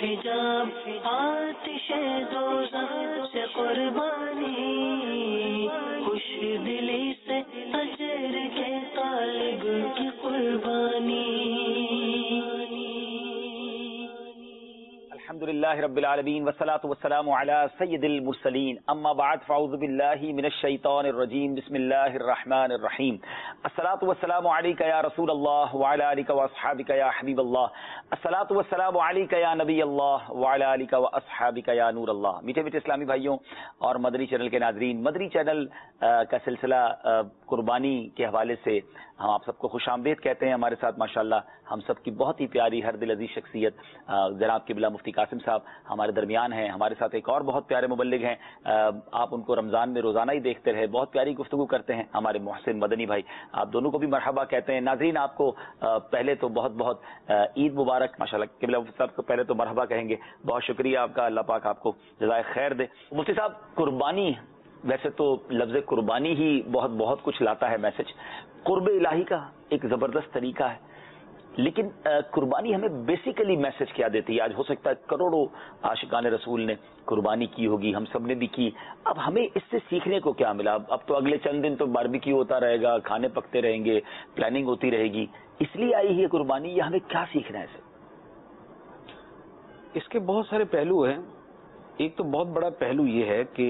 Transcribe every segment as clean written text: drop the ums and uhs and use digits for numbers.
حجاب آتش دوزخ سے قربانی، خوش دلی سے اجر کے طالب کی قربانی۔ الحمدللہ رب العالمین والصلاة والسلام علی سید المرسلین، اما بعد فاعوذ باللہ من الشیطان الرجیم، بسم اللہ الرحمن الرحیم۔ الصلاة والسلام علیک یا رسول اللہ وعلی آلک واصحابک یا حبیب اللہ، الصلاة والسلام علیک یا نبی اللہ وعلی آلک واصحابک یا نور اللہ۔ میٹھے میٹھے اسلامی بھائیوں اور مدنی چینل کے ناظرین، مدنی چینل کا سلسلہ قربانی کے حوالے سے ہم آپ سب کو خوش آمدید کہتے ہیں۔ ہمارے ساتھ ماشاءاللہ ہم سب کی بہت ہی پیاری ہر دل عزیز شخصیت جناب قبلہ مفتی قاسم صاحب ہمارے درمیان ہیں۔ ہمارے ساتھ ایک اور بہت پیارے مبلغ ہیں، آپ ان کو رمضان میں روزانہ ہی دیکھتے رہے، بہت پیاری گفتگو کرتے ہیں، ہمارے محسن مدنی بھائی، آپ دونوں کو بھی مرحبا کہتے ہیں۔ ناظرین آپ کو پہلے تو بہت بہت عید مبارک، ماشاءاللہ قبلہ مفتی صاحب کو پہلے تو مرحبا کہیں گے، بہت شکریہ آپ کا، اللہ پاک آپ کو جزائے خیر دے۔ مفتی صاحب قربانی، ویسے تو لفظ قربانی ہی بہت بہت کچھ لاتا ہے میسج، قرب الہی کا ایک زبردست طریقہ ہے، لیکن قربانی ہمیں بیسیکلی میسج کیا دیتی ہے؟ آج ہو سکتا ہے کروڑوں عاشقان رسول نے قربانی کی ہوگی، ہم سب نے بھی کی، اب ہمیں اس سے سیکھنے کو کیا ملا؟ اب تو اگلے چند دن تو باربیکیو ہوتا رہے گا، کھانے پکتے رہیں گے، پلاننگ ہوتی رہے گی، اس لیے آئی ہے قربانی، یا ہمیں کیا سیکھنا ہے اسے؟ اس کے بہت سارے پہلو ہیں۔ ایک تو بہت بڑا پہلو یہ ہے کہ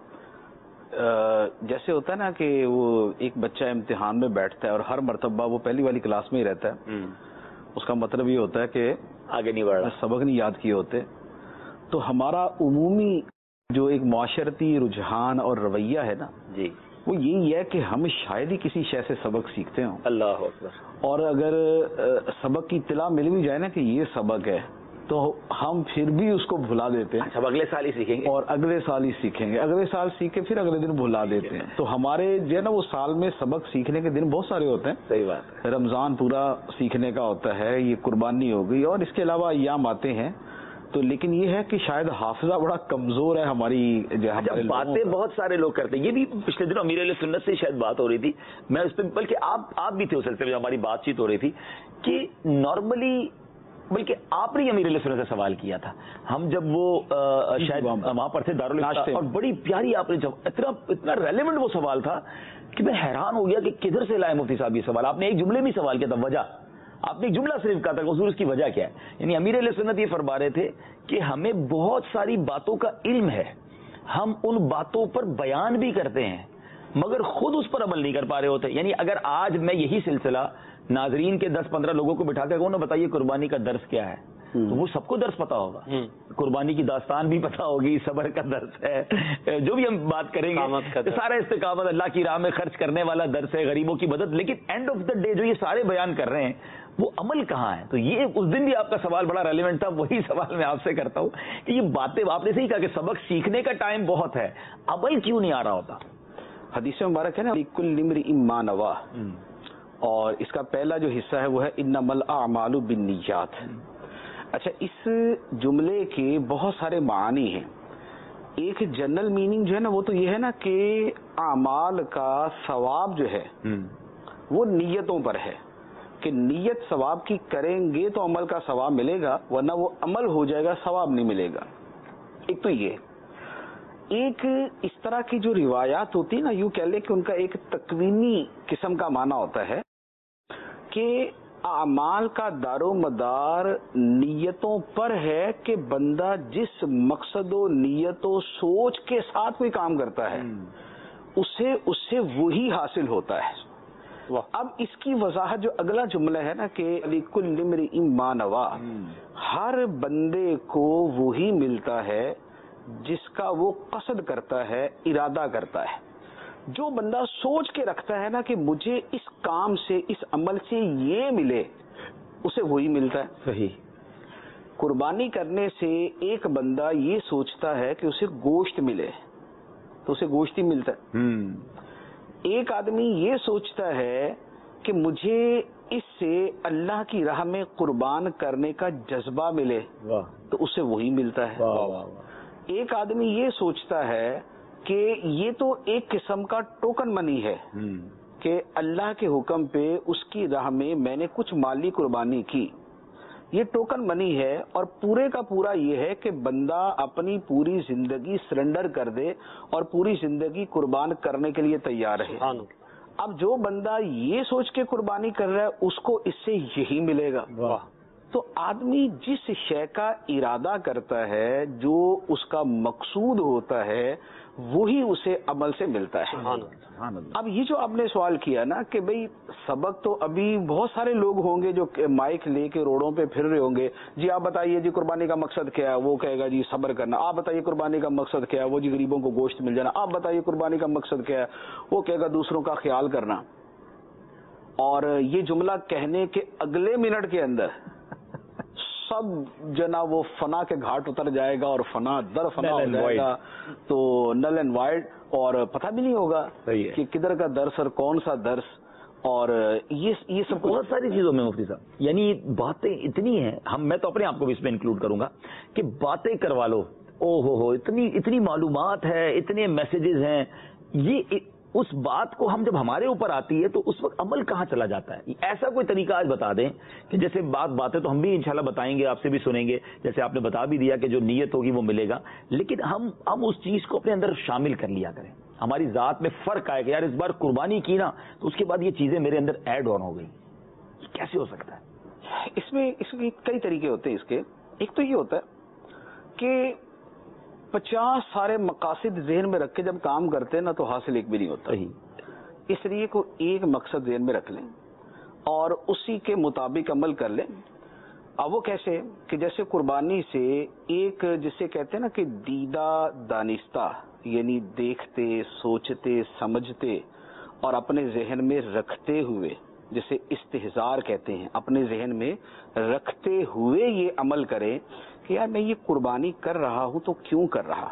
جیسے ہوتا ہے نا کہ وہ ایک بچہ امتحان میں بیٹھتا ہے اور ہر مرتبہ وہ پہلی والی کلاس میں ہی رہتا ہے، اس کا مطلب یہ ہوتا ہے کہ آگے نہیں بڑھ رہا، سبق نہیں یاد کیے ہوتے۔ تو ہمارا عمومی جو ایک معاشرتی رجحان اور رویہ ہے نا جی، وہ یہی ہے کہ ہم شاید ہی کسی شے سے سبق سیکھتے ہوں، اللہ اکبر، اور اگر سبق کی اطلاع مل بھی جائے نا کہ یہ سبق ہے تو ہم پھر بھی اس کو بھلا دیتے ہیں، سب اگلے سال ہی سیکھیں گے، اور اگلے سال ہی سیکھیں گے، اگلے سال سیکھے پھر اگلے دن بھلا دیتے ہیں۔ تو ہمارے جو ہے نا وہ سال میں سبق سیکھنے کے دن بہت سارے ہوتے ہیں، صحیح بات ہے، رمضان پورا سیکھنے کا ہوتا ہے، یہ قربانی ہو گئی، اور اس کے علاوہ ایام آتے ہیں، تو لیکن یہ ہے کہ شاید حافظہ بڑا کمزور ہے ہماری، جو ہمارے باتیں بہت سارے لوگ کرتے ہیں۔ یہ بھی پچھلے دنوں امیر علیہ سنت سے شاید بات ہو رہی تھی، میں اس پہ، بلکہ آپ بھی تھے اس سلسلے میں، ہماری بات چیت ہو رہی تھی کہ نارملی، بلکہ آپ نے امیر علیہ سنت سے سوال کیا تھا، ہم جب وہ شاید وہاں پر تھے دارالعلوم، اور بڑی پیاری آپ نے اتنا ریلیونٹ وہ سوال تھا کہ میں حیران ہو گیا کہ کدھر سے لائے مفتی صاحب یہ سوال۔ آپ نے ایک جملے میں سوال کیا تھا، وجہ آپ نے ایک جملہ صرف کہا تھا کہ حضور اس کی وجہ کیا ہے، یعنی امیر علیہ سنت یہ فرما رہے تھے کہ ہمیں بہت ساری باتوں کا علم ہے، ہم ان باتوں پر بیان بھی کرتے ہیں مگر خود اس پر عمل نہیں کر پا رہے ہوتے۔ یعنی اگر آج میں یہی سلسلہ ناظرین کے 10-15 لوگوں کو بٹھا کے کہوں نا بتائیے قربانی کا درس کیا ہے، تو وہ سب کو درس پتا ہوگا، قربانی کی داستان بھی پتا ہوگی، صبر کا درس ہے، جو بھی ہم بات کریں گے سارا استقامت، اللہ کی راہ میں خرچ کرنے والا درس ہے، غریبوں کی مدد، لیکن اینڈ آف دا ڈے جو یہ سارے بیان کر رہے ہیں وہ عمل کہاں ہے؟ تو یہ اس دن بھی آپ کا سوال بڑا ریلیونٹ تھا، وہی سوال میں آپ سے کرتا ہوں کہ یہ باتیں آپ نے صحیح کہا کہ سبق سیکھنے کا ٹائم بہت ہے، عمل کیوں نہیں آ رہا ہوتا؟ حدیث مبارک ہے نا لِكُلِّ امْرِئٍ مَا نَوَىٰ، اور اس کا پہلا جو حصہ ہے وہ ہے انما الاعمال بالنیات۔ اچھا، اس جملے کے بہت سارے معانی ہیں۔ ایک جنرل میننگ جو ہے نا وہ تو یہ ہے نا کہ اعمال کا ثواب جو ہے وہ نیتوں پر ہے، کہ نیت ثواب کی کریں گے تو عمل کا ثواب ملے گا، ورنہ وہ عمل ہو جائے گا ثواب نہیں ملے گا۔ ایک تو یہ، ایک اس طرح کی جو روایات ہوتی ہیں نا، یوں کہہ لیں کہ ان کا ایک تکوینی قسم کا معنی ہوتا ہے کہ اعمال کا دار و مدار نیتوں پر ہے، کہ بندہ جس مقصد و نیت و سوچ کے ساتھ کوئی کام کرتا ہے اسے وہی حاصل ہوتا ہے۔ اب اس کی وضاحت جو اگلا جملہ ہے نا کہ لِكُلِّ امْرِئٍ مَا نَوَىٰ، ہر بندے کو وہی ملتا ہے جس کا وہ قصد کرتا ہے، ارادہ کرتا ہے۔ جو بندہ سوچ کے رکھتا ہے نا کہ مجھے اس کام سے، اس عمل سے یہ ملے، اسے وہی ملتا ہے۔ صحیح۔ قربانی کرنے سے ایک بندہ یہ سوچتا ہے کہ اسے گوشت ملے تو اسے گوشت ہی ملتا ہے۔ ایک آدمی یہ سوچتا ہے کہ مجھے اس سے اللہ کی راہ میں قربان کرنے کا جذبہ ملے تو اسے وہی ملتا ہے۔ ایک آدمی یہ سوچتا ہے کہ یہ تو ایک قسم کا ٹوکن منی ہے کہ اللہ کے حکم پہ اس کی راہ میں نے کچھ مالی قربانی کی یہ ٹوکن منی ہے، اور پورے کا پورا یہ ہے کہ بندہ اپنی پوری زندگی سرنڈر کر دے اور پوری زندگی قربان کرنے کے لیے تیار ہے. اب جو بندہ یہ سوچ کے قربانی کر رہا ہے اس کو اس سے یہی ملے گا. تو آدمی جس شے کا ارادہ کرتا ہے، جو اس کا مقصود ہوتا ہے، وہی اسے عمل سے ملتا ہے. اب یہ جو آپ نے سوال کیا نا کہ بھئی سبق، تو ابھی بہت سارے لوگ ہوں گے جو مائک لے کے روڈوں پہ پھر رہے ہوں گے، جی آپ بتائیے جی قربانی کا مقصد کیا ہے، وہ کہے گا جی صبر کرنا. آپ بتائیے قربانی کا مقصد کیا ہے، وہ جی غریبوں کو گوشت مل جانا. آپ بتائیے قربانی کا مقصد کیا ہے، وہ کہے گا دوسروں کا خیال کرنا. اور یہ جملہ کہنے کے اگلے منٹ کے اندر سب جنا وہ فنا کے گھاٹ اتر جائے گا اور فنا در فنا ہو جائے گا، تو نل اینڈ وائڈ، اور پتہ بھی نہیں ہوگا کہ کدھر کا درس اور کون سا درس. اور یہ سب بہت ساری چیزوں میں مفتی صاحب، یعنی باتیں اتنی ہیں، میں تو اپنے آپ کو بھی اس میں انکلوڈ کروں گا کہ باتیں کروا لو، او ہو اتنی معلومات ہے، اتنے میسیجز ہیں. یہ اس بات کو ہم جب ہمارے اوپر آتی ہے تو اس وقت عمل کہاں چلا جاتا ہے. ایسا کوئی طریقہ آج بتا دیں کہ جیسے باتیں تو ہم بھی انشاءاللہ بتائیں گے، آپ سے بھی سنیں گے، جیسے آپ نے بتا بھی دیا کہ جو نیت ہوگی وہ ملے گا، لیکن ہم اس چیز کو اپنے اندر شامل کر لیا کریں. ہماری ذات میں فرق آئے گا، یار اس بار قربانی کی نا تو اس کے بعد یہ چیزیں میرے اندر ایڈ آن ہو گئی. کیسے ہو سکتا ہے؟ اس میں کئی طریقے ہوتے ہیں اس کے. ایک تو یہ ہوتا ہے کہ 50 سارے مقاصد ذہن میں رکھ کے جب کام کرتے ہیں نا تو حاصل ایک بھی نہیں ہوتا. اس لیے کو ایک مقصد ذہن میں رکھ لیں اور اسی کے مطابق عمل کر لیں. اب وہ کیسے کہ جیسے قربانی سے ایک جسے کہتے ہیں نا کہ دیدہ دانستہ، یعنی دیکھتے سوچتے سمجھتے اور اپنے ذہن میں رکھتے ہوئے، جسے استحضار کہتے ہیں، اپنے ذہن میں رکھتے ہوئے یہ عمل کریں کہ یار میں یہ قربانی کر رہا ہوں تو کیوں کر رہا.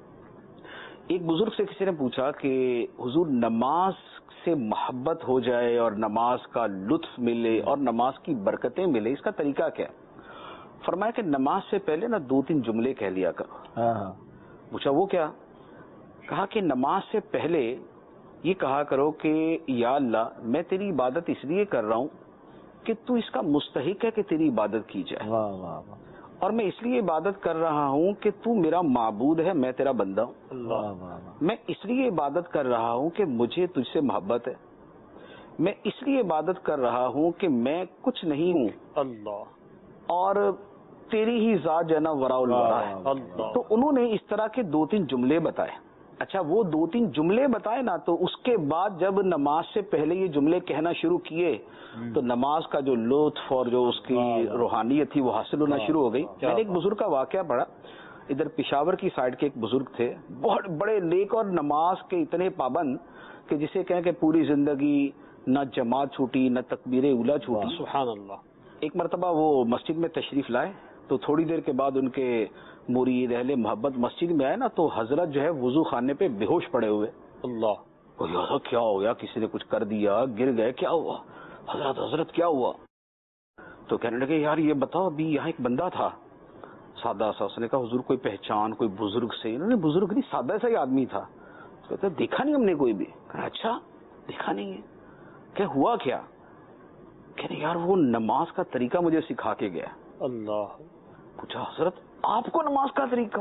ایک بزرگ سے کسی نے پوچھا کہ حضور نماز سے محبت ہو جائے اور نماز کا لطف ملے اور نماز کی برکتیں ملے، اس کا طریقہ کیا؟ فرمایا کہ نماز سے پہلے نا 2-3 جملے کہہ لیا کرو. پوچھا وہ کیا؟ کہا کہ نماز سے پہلے یہ کہا کرو کہ یا اللہ میں تیری عبادت اس لیے کر رہا ہوں کہ تو اس کا مستحق ہے کہ تیری عبادت کی جائے. اور میں اس لیے عبادت کر رہا ہوں کہ تو میرا معبود ہے، میں تیرا بندہ ہوں. میں اس لیے عبادت کر رہا ہوں کہ مجھے تجھ سے محبت ہے. میں اس لیے عبادت کر رہا ہوں کہ میں کچھ نہیں ہوں اللہ اور تیری ہی ذات جو ہے نا وراء الورا ہے. تو انہوں نے اس طرح کے 2-3 جملے بتائے. اچھا وہ 2-3 جملے بتائے نا، تو اس کے بعد جب نماز سے پہلے یہ جملے کہنا شروع کیے تو نماز کا جو لطف اور جو اس کی روحانیت تھی وہ حاصل ہونا شروع ہو گئی. میں نے ایک بزرگ کا واقعہ پڑھا، ادھر پشاور کی سائڈ کے ایک بزرگ تھے، بہت بڑے نیک اور نماز کے اتنے پابند کہ جسے کہیں کہ پوری زندگی نہ جماعت چھوٹی نہ تکبیر اولیٰ چھوٹی. سبحان اللہ. ایک مرتبہ وہ مسجد میں تشریف لائے تو تھوڑی دیر کے بعد ان کے مرید اہل محبت مسجد میں آئے نا تو حضرت جو ہے وضو خانے پہ بے ہوش پڑے ہوئے. اللہ کیا ہو گیا، کسی نے کچھ کر دیا، گر گئے، کیا ہوا؟ حضرت کیا ہوا؟ تو کہنے لگے یار یہ بتاؤ ابھی یہاں ایک بندہ تھا سادہ سا. اس نے کہا حضور کوئی پہچان کوئی بزرگ سے؟ انہوں نے بزرگ نہیں سادہ سا ہی آدمی تھا. کہتے دیکھا نہیں ہم نے کوئی بھی. کہا اچھا دیکھا نہیں ہے، کہ ہوا کیا؟ کہنے یار وہ نماز کا طریقہ مجھے سکھا کے گیا. اللہ. پوچھا حضرت آپ کو نماز کا طریقہ؟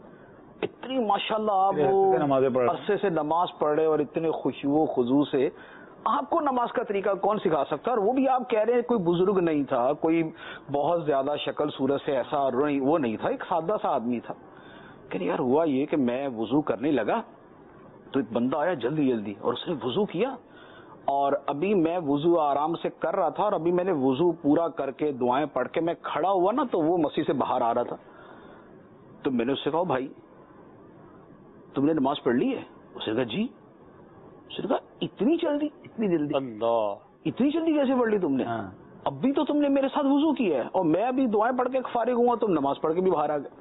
اتنی ماشاءاللہ آپ عرصے سے نماز پڑھ رہے اور اتنے خشوع و خضوع سے آپ کو نماز کا طریقہ کون سکھا سکتا؟ اور وہ بھی آپ کہہ رہے ہیں کوئی بزرگ نہیں تھا، کوئی بہت زیادہ شکل صورت سے ایسا وہ نہیں تھا، ایک سادہ سا آدمی تھا. کہ یار ہوا یہ کہ میں وضو کرنے لگا تو ایک بندہ آیا جلدی اور اس نے وضو کیا، اور ابھی میں وضو آرام سے کر رہا تھا اور ابھی میں نے وضو پورا کر کے دعائیں پڑھ کے میں کھڑا ہوا نا تو وہ مسجد سے باہر آ رہا تھا. تو میں نے اس سے کہا بھائی تم نے نماز پڑھ لی ہے؟ اس نے کہا جی. اس نے کہا اتنی جلدی اللہ اتنی جلدی کیسے پڑھ لی تم نے؟ ابھی تو تم نے میرے ساتھ وضو کیا ہے اور میں ابھی دعائیں پڑھ کے فارغ ہوا، تم نماز پڑھ کے بھی باہر آ گئے.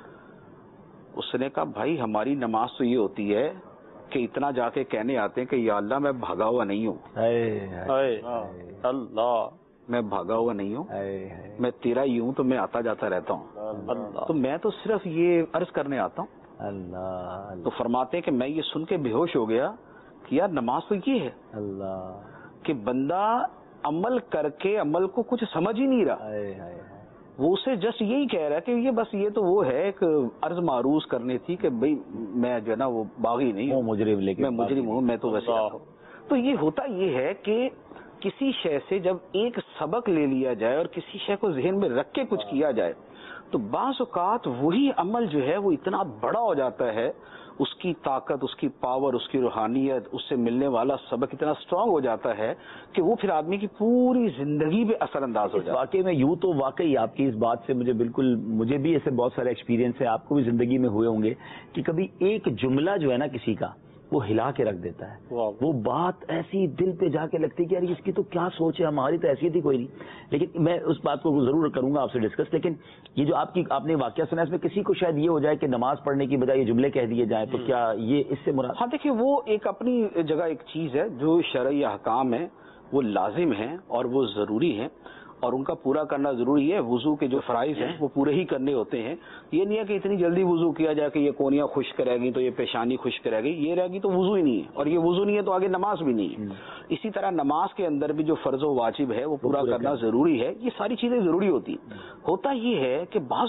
اس نے کہا بھائی ہماری نماز تو یہ ہوتی ہے کہ اتنا جا کے کہنے آتے ہیں کہ یا اللہ میں بھاگا ہوا نہیں ہوں، اللہ میں بھاگا ہوا نہیں ہوں، میں تیرا ہی ہوں، تو میں آتا جاتا رہتا ہوں، تو میں تو صرف یہ عرض کرنے آتا ہوں. اللہ. تو فرماتے ہیں کہ میں یہ سن کے بے ہوش ہو گیا کہ یار نماز تو یہ ہے اللہ کہ بندہ عمل کر کے عمل کو کچھ سمجھ ہی نہیں رہا. وہ اسے جسٹ یہی کہہ رہا ہے کہ یہ بس یہ تو وہ ہے ایک عرض معروض کرنی تھی کہ بھئی میں جو ہے نا وہ باغی نہیں ہوں، مجرم، لیکن میں مجرم ہوں، میں تو ویسے تو یہ ہوتا یہ ہے کہ کسی شے سے جب ایک سبق لے لیا جائے اور کسی شے کو ذہن میں رکھ کے کچھ کیا جائے تو بعض اوقات وہی عمل جو ہے وہ اتنا بڑا ہو جاتا ہے، اس کی طاقت، اس کی پاور، اس کی روحانیت، اس سے ملنے والا سبق اتنا اسٹرانگ ہو جاتا ہے کہ وہ پھر آدمی کی پوری زندگی پہ اثر انداز ہو جاتا ہے۔ واقعی میں یوں تو واقعی آپ کی اس بات سے مجھے بھی ایسے بہت سارے ایکسپیرینس ہیں، آپ کو بھی زندگی میں ہوئے ہوں گے کہ کبھی ایک جملہ جو ہے نا کسی کا وہ ہلا کے رکھ دیتا ہے، وہ بات ایسی دل پہ جا کے لگتی ہے کہ یار اس کی تو کیا سوچ ہے، ہماری تو حیثیت ہی کوئی نہیں۔ لیکن میں اس بات کو ضرور کروں گا آپ سے ڈسکس، لیکن یہ جو آپ نے واقعہ سنا اس میں کسی کو شاید یہ ہو جائے کہ نماز پڑھنے کی بجائے یہ جملے کہہ دیے جائیں تو کیا یہ اس سے مراد؟ ہاں دیکھیے، وہ ایک اپنی جگہ ایک چیز ہے، جو شرعی احکام ہیں وہ لازم ہیں اور وہ ضروری ہیں اور ان کا پورا کرنا ضروری ہے۔ وضو کے جو فرائض ہیں وہ پورے ہی کرنے ہوتے ہیں۔ یہ نہیں ہے کہ اتنی جلدی وضو کیا جائے کہ یہ کونیاں خشک رہ گئی تو یہ پیشانی خشک رہ گئی، یہ رہ گئی تو وضو ہی نہیں ہے، اور یہ وضو نہیں ہے تو آگے نماز بھی نہیں ہے۔ اسی طرح نماز کے اندر بھی جو فرض و واجب ہے وہ پورا کرنا ضروری ہے۔ یہ ساری چیزیں ضروری ہوتی ہیں۔ ہوتا یہ ہے کہ بعض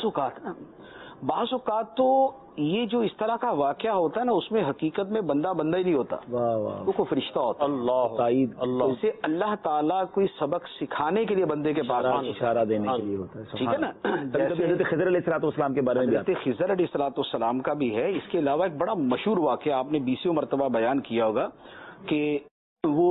اوقات تو یہ جو اس طرح کا واقعہ ہوتا ہے نا، اس میں حقیقت میں بندہ ہی نہیں ہوتا، وہ کوئی فرشتہ ہوتا ہے۔ اسے اللہ تعالیٰ کوئی سبق سکھانے کے لیے بندے کے پاس اشارہ دینے کے لیے ہوتا ہے، ٹھیک ہے نا۔ حضرت خضر علیہ السلام کے بارے میں، حضرت خضر علیہ السلام کا بھی ہے۔ اس کے علاوہ ایک بڑا مشہور واقعہ آپ نے 20 مرتبہ بیان کیا ہوگا کہ وہ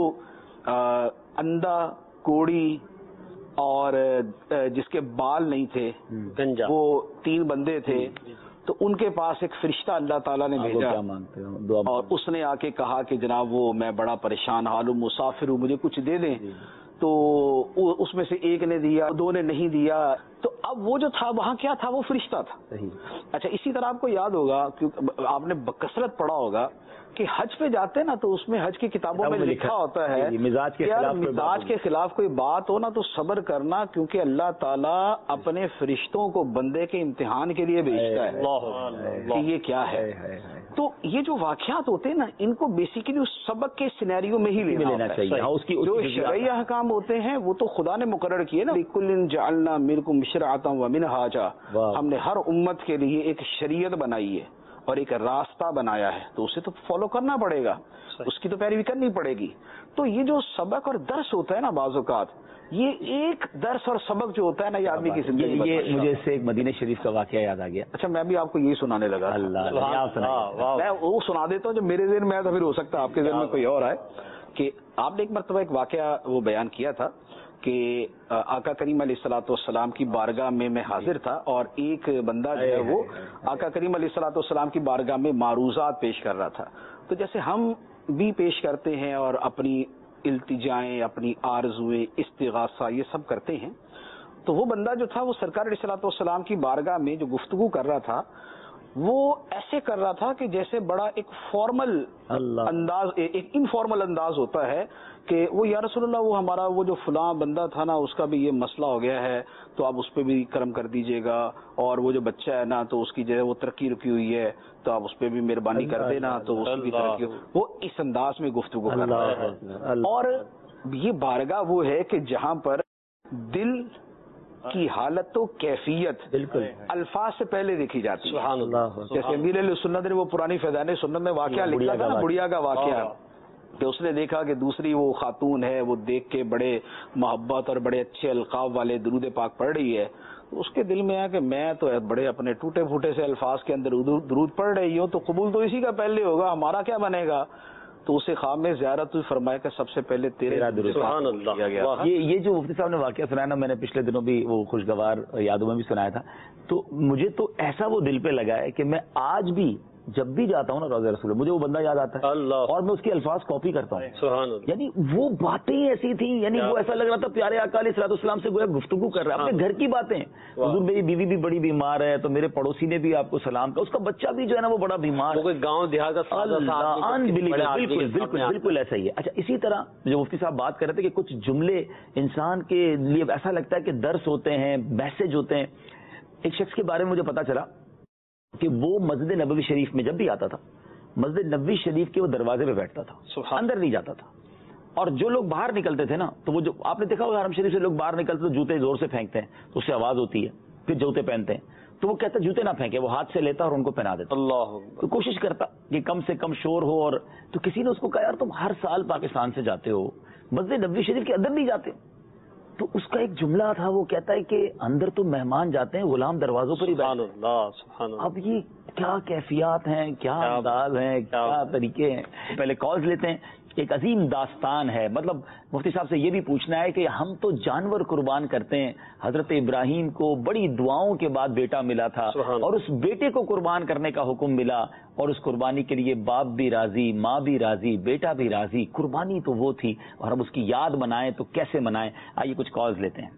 اندھا، کوڑی اور جس کے بال نہیں تھے، وہ 3 بندے تھے، تو ان کے پاس ایک فرشتہ اللہ تعالیٰ نے بھیجا اور اس نے آ کے کہا کہ جناب وہ میں بڑا پریشان حال ہوں، مسافر ہوں، مجھے کچھ دے دیں۔ تو اس میں سے ایک نے دیا، 2 نے نہیں دیا۔ تو اب وہ جو تھا وہاں کیا تھا، وہ فرشتہ تھا۔ اچھا، اسی طرح آپ کو یاد ہوگا، کیونکہ آپ نے بکثرت پڑھا ہوگا کہ حج پہ جاتے ہیں نا تو اس میں حج کی کتابوں میں لکھا ہوتا ہے مزاج کے خلاف کوئی بات ہو نا تو صبر کرنا، کیونکہ اللہ تعالیٰ اپنے فرشتوں کو بندے کے امتحان کے لیے بھیجتا ہے کہ یہ کیا ہے۔ تو یہ جو واقعات ہوتے ہیں نا، ان کو بیسیکلی اس سبق کے سینیریو میں ہی لینا چاہیے۔ جو شرعی احکام ہوتے ہیں وہ تو خدا نے مقرر کیے نا، لِكُلٍّ جَعَلْنَا مِنْكُمْ شِرْعَةً وَمِنْهَاجًا، ہم نے ہر امت کے لیے ایک شریعت بنائی ہے اور ایک راستہ بنایا ہے، تو اسے تو فالو کرنا پڑے گا، اس کی تو پیروی کرنی پڑے گی۔ تو یہ جو سبق اور درس ہوتا ہے نا، بعض اوقات یہ ایک درس اور سبق جو ہوتا ہے نا، یہ آدمی کی زندگی میں، یہ مجھے اس سے ایک مدینہ شریف کا واقعہ یاد آ گیا۔ اچھا، میں بھی آپ کو یہی سنانے لگا۔ میں وہ سنا دیتا ہوں جو میرے ذہن میں آیا تھا، پھر ہو سکتا ہے آپ کے ذہن میں کوئی اور آئے۔ کہ آپ نے ایک مرتبہ ایک واقعہ وہ بیان کیا تھا کہ آقا کریم علیہ الصلوۃ والسلام کی بارگاہ میں حاضر تھا اور ایک بندہ جو ہے وہ آقا کریم علیہ الصلوۃ والسلام کی بارگاہ میں معروضات پیش کر رہا تھا۔ تو جیسے ہم بھی پیش کرتے ہیں اور اپنی التجائیں، اپنی آرزویں، استغاثہ، یہ سب کرتے ہیں، تو وہ بندہ جو تھا وہ سرکار علیہ الصلوۃ والسلام کی بارگاہ میں جو گفتگو کر رہا تھا وہ ایسے کر رہا تھا کہ جیسے بڑا ایک فارمل انداز، ایک انفارمل انداز ہوتا ہے کہ وہ یا رسول اللہ، وہ ہمارا وہ جو فلاں بندہ تھا نا، اس کا بھی یہ مسئلہ ہو گیا ہے، تو آپ اس پہ بھی کرم کر دیجئے گا، اور وہ جو بچہ ہے نا تو اس کی جو ہے وہ ترقی رکی ہوئی ہے، تو آپ اس پہ بھی مہربانی کر دینا، تو اس کی ترقی، وہ اس انداز میں گفتگو کر رہا ہے۔ اور یہ بارگاہ وہ ہے کہ جہاں پر دل کی حالت و کیفیت بالکل الفاظ سے پہلے دیکھی جاتی ہے۔ سبحان اللہ۔ جیسے امیر علیہ سنت نے وہ پرانی فیضان سنت میں واقعہ لکھا تھا نا، بڑھیا کا واقعہ، کہ اس نے دیکھا کہ دوسری وہ خاتون ہے، وہ دیکھ کے بڑے محبت اور بڑے اچھے القاب والے درود پاک پڑھ رہی ہے، تو اس کے دل میں آیا کہ میں تو بڑے اپنے ٹوٹے پھوٹے سے الفاظ کے اندر درود پڑھ رہی ہوں، تو قبول تو اسی کا پہلے ہوگا، ہمارا کیا بنے گا؟ تو اسے خواب میں زیارت ہوئی، فرمایا کہ سب سے پہلے تیرا درود کیا گیا۔ یہ جو مفتی صاحب نے واقعہ سنایا نا، میں نے پچھلے دنوں بھی وہ خوشگوار یادوں میں بھی سنایا تھا، تو مجھے تو ایسا وہ دل پہ لگا ہے کہ میں آج بھی جب بھی جاتا ہوں نا روضہ رسول، مجھے وہ بندہ یاد آتا ہے اور میں اس کے الفاظ کاپی کرتا ہوں۔ یعنی وہ باتیں ایسی تھیں، یعنی وہ ایسا لگ رہا تھا پیارے آقا علیہ الصلوۃ والسلام سے گویا گفتگو کر رہا ہے، اپنے گھر کی باتیں۔ حضور میری بیوی بھی بڑی بیمار ہے، تو میرے پڑوسی نے بھی آپ کو سلام کہا، اس کا بچہ بھی جو ہے نا وہ بڑا بیمار ہے، گاؤں دیہات کا، بالکل ایسا ہی ہے۔ اچھا، اسی طرح جو مفتی صاحب بات کر رہے تھے کہ کچھ جملے انسان کے لیے ایسا لگتا ہے کہ درس ہوتے ہیں، میسج ہوتے ہیں۔ ایک شخص کے بارے میں مجھے پتا چلا کہ وہ مسجد نبوی شریف میں جب بھی آتا تھا، مسجد نبوی شریف کے وہ دروازے پہ بیٹھتا تھا، اندر نہیں جاتا تھا، اور جو لوگ باہر نکلتے تھے نا، تو وہ جو آپ نے دیکھا ہوگا حرم شریف سے لوگ باہر نکلتے تو جوتے زور سے پھینکتے ہیں تو اس سے آواز ہوتی ہے، پھر جوتے پہنتے ہیں. تو وہ کہتا جوتے نہ پھینکے, وہ ہاتھ سے لیتا اور ان کو پہنا دیتا. اللہ تو کوشش کرتا کہ کم سے کم شور ہو. اور تو کسی نے اس کو کہا یار تم ہر سال پاکستان سے جاتے ہو, مسجد نبوی شریف کے اندر نہیں جاتے. تو اس کا ایک جملہ تھا, وہ کہتا ہے کہ اندر تو مہمان جاتے ہیں, غلام دروازوں پر ہی بیٹھتے. اب یہ کیا کیفیات ہیں, کیا انداز ہیں, کیا طریقے ہیں. پہلے کالز لیتے ہیں. ایک عظیم داستان ہے, مطلب مفتی صاحب سے یہ بھی پوچھنا ہے کہ ہم تو جانور قربان کرتے ہیں. حضرت ابراہیم کو بڑی دعاؤں کے بعد بیٹا ملا تھا, اور اس بیٹے کو قربان کرنے کا حکم ملا, اور اس قربانی کے لیے باپ بھی راضی, ماں بھی راضی, بیٹا بھی راضی. قربانی تو وہ تھی, اور ہم اس کی یاد منائیں تو کیسے منائیں. آئیے کچھ کالز لیتے ہیں.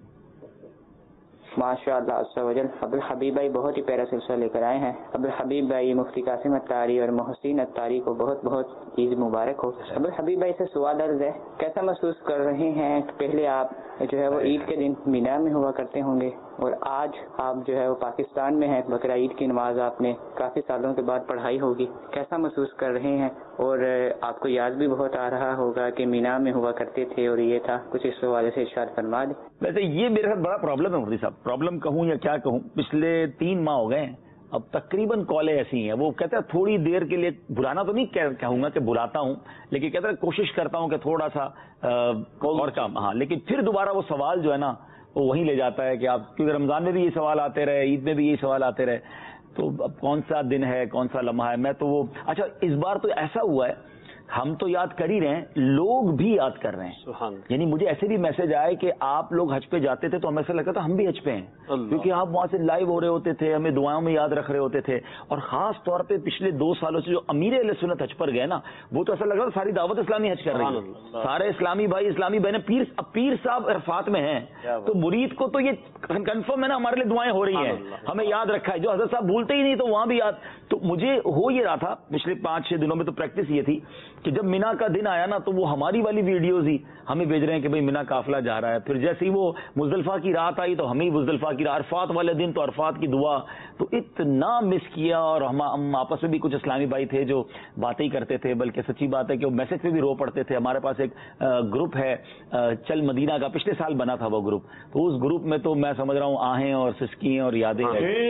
ماشاء اللہ عز و جل. عبدالحبیب بھائی بہت ہی پیارا سلسلہ لے کر آئے ہیں. عبدالحبیب بھائی, مفتی قاسم اتاری اور محسن اتاری کو بہت بہت عید مبارک ہو. عبدالحبیب بھائی سے سوال عرض ہے, کیسا محسوس کر رہے ہیں؟ پہلے آپ جو ہے وہ عید کے دن مینا میں ہوا کرتے ہوں گے, اور آج آپ جو ہے وہ پاکستان میں ہیں. بقرہ عید کی نماز آپ نے کافی سالوں کے بعد پڑھائی ہوگی, کیسا محسوس کر رہے ہیں؟ اور آپ کو یاد بھی بہت آ رہا ہوگا کہ مینا میں ہوا کرتے تھے اور یہ تھا. کچھ اس حوالے سے ارشاد فرما دیں. ویسے یہ میرے ساتھ بڑا پرابلم ہے مفتی صاحب, پرابلم کہوں یا کیا کہوں. پچھلے 3 ماہ ہو گئے ہیں, اب تقریباً کالیں ایسی ہیں. وہ کہتا ہے تھوڑی دیر کے لیے, بلانا تو نہیں کہوں گا کہ بلاتا ہوں, لیکن کہتا ہے کوشش کرتا ہوں کہ تھوڑا سا اور کام. ہاں, لیکن پھر دوبارہ وہ سوال جو ہے نا وہ وہیں لے جاتا ہے کہ آپ, کیونکہ رمضان میں بھی یہ سوال آتے رہے, عید میں بھی یہ سوال آتے رہے, تو اب کون سا دن ہے, کون سا لمحہ ہے. میں تو وہ اچھا اس بار تو ایسا ہوا ہے, ہم تو یاد کر ہی رہے ہیں, لوگ بھی یاد کر رہے ہیں. یعنی مجھے ایسے بھی میسج آئے کہ آپ لوگ حج پہ جاتے تھے تو ہمیں ایسا لگتا تھا ہم بھی حج پہ ہیں, کیونکہ آپ وہاں سے لائیو ہو رہے ہوتے تھے, ہمیں دعاؤں میں یاد رکھ رہے ہوتے تھے. اور خاص طور پہ پچھلے 2 سالوں سے جو امیر اہل سنت حج پر گئے نا, وہ تو ایسا لگ رہا ساری دعوت اسلامی حج کر رہی ہے. سارے اسلامی بھائی, اسلامی بہنیں, پیر صاحب عرفات میں ہیں, تو مرید کو تو یہ کنفرم ہے نا ہمارے لیے دعائیں ہو رہی ہیں, ہمیں یاد رکھا ہے. جو حضرت صاحب بھولتے ہی نہیں تو وہاں بھی یاد. تو مجھے ہو یہ رہا تھا پچھلے 5-6 دنوں میں, تو پریکٹس یہ تھی کہ جب مینا کا دن آیا نا تو وہ ہماری والی ویڈیوز ہی ہمیں بھیج رہے ہیں کہ بھئی مینا قافلہ جا رہا ہے. پھر جیسے ہی وہ مزدلفہ کی رات آئی تو ہمیں مزدلفہ کی رات, عرفات والے دن تو عرفات کی دعا, تو اتنا مس کیا. اور ہم آپس میں بھی کچھ اسلامی بھائی تھے جو باتیں ہی کرتے تھے, بلکہ سچی بات ہے کہ وہ میسج پہ بھی رو پڑتے تھے. ہمارے پاس ایک گروپ ہے چل مدینہ کا, پچھلے سال بنا تھا وہ گروپ, تو اس گروپ میں تو میں سمجھ رہا ہوں آہیں اور سسکیاں اور یادیں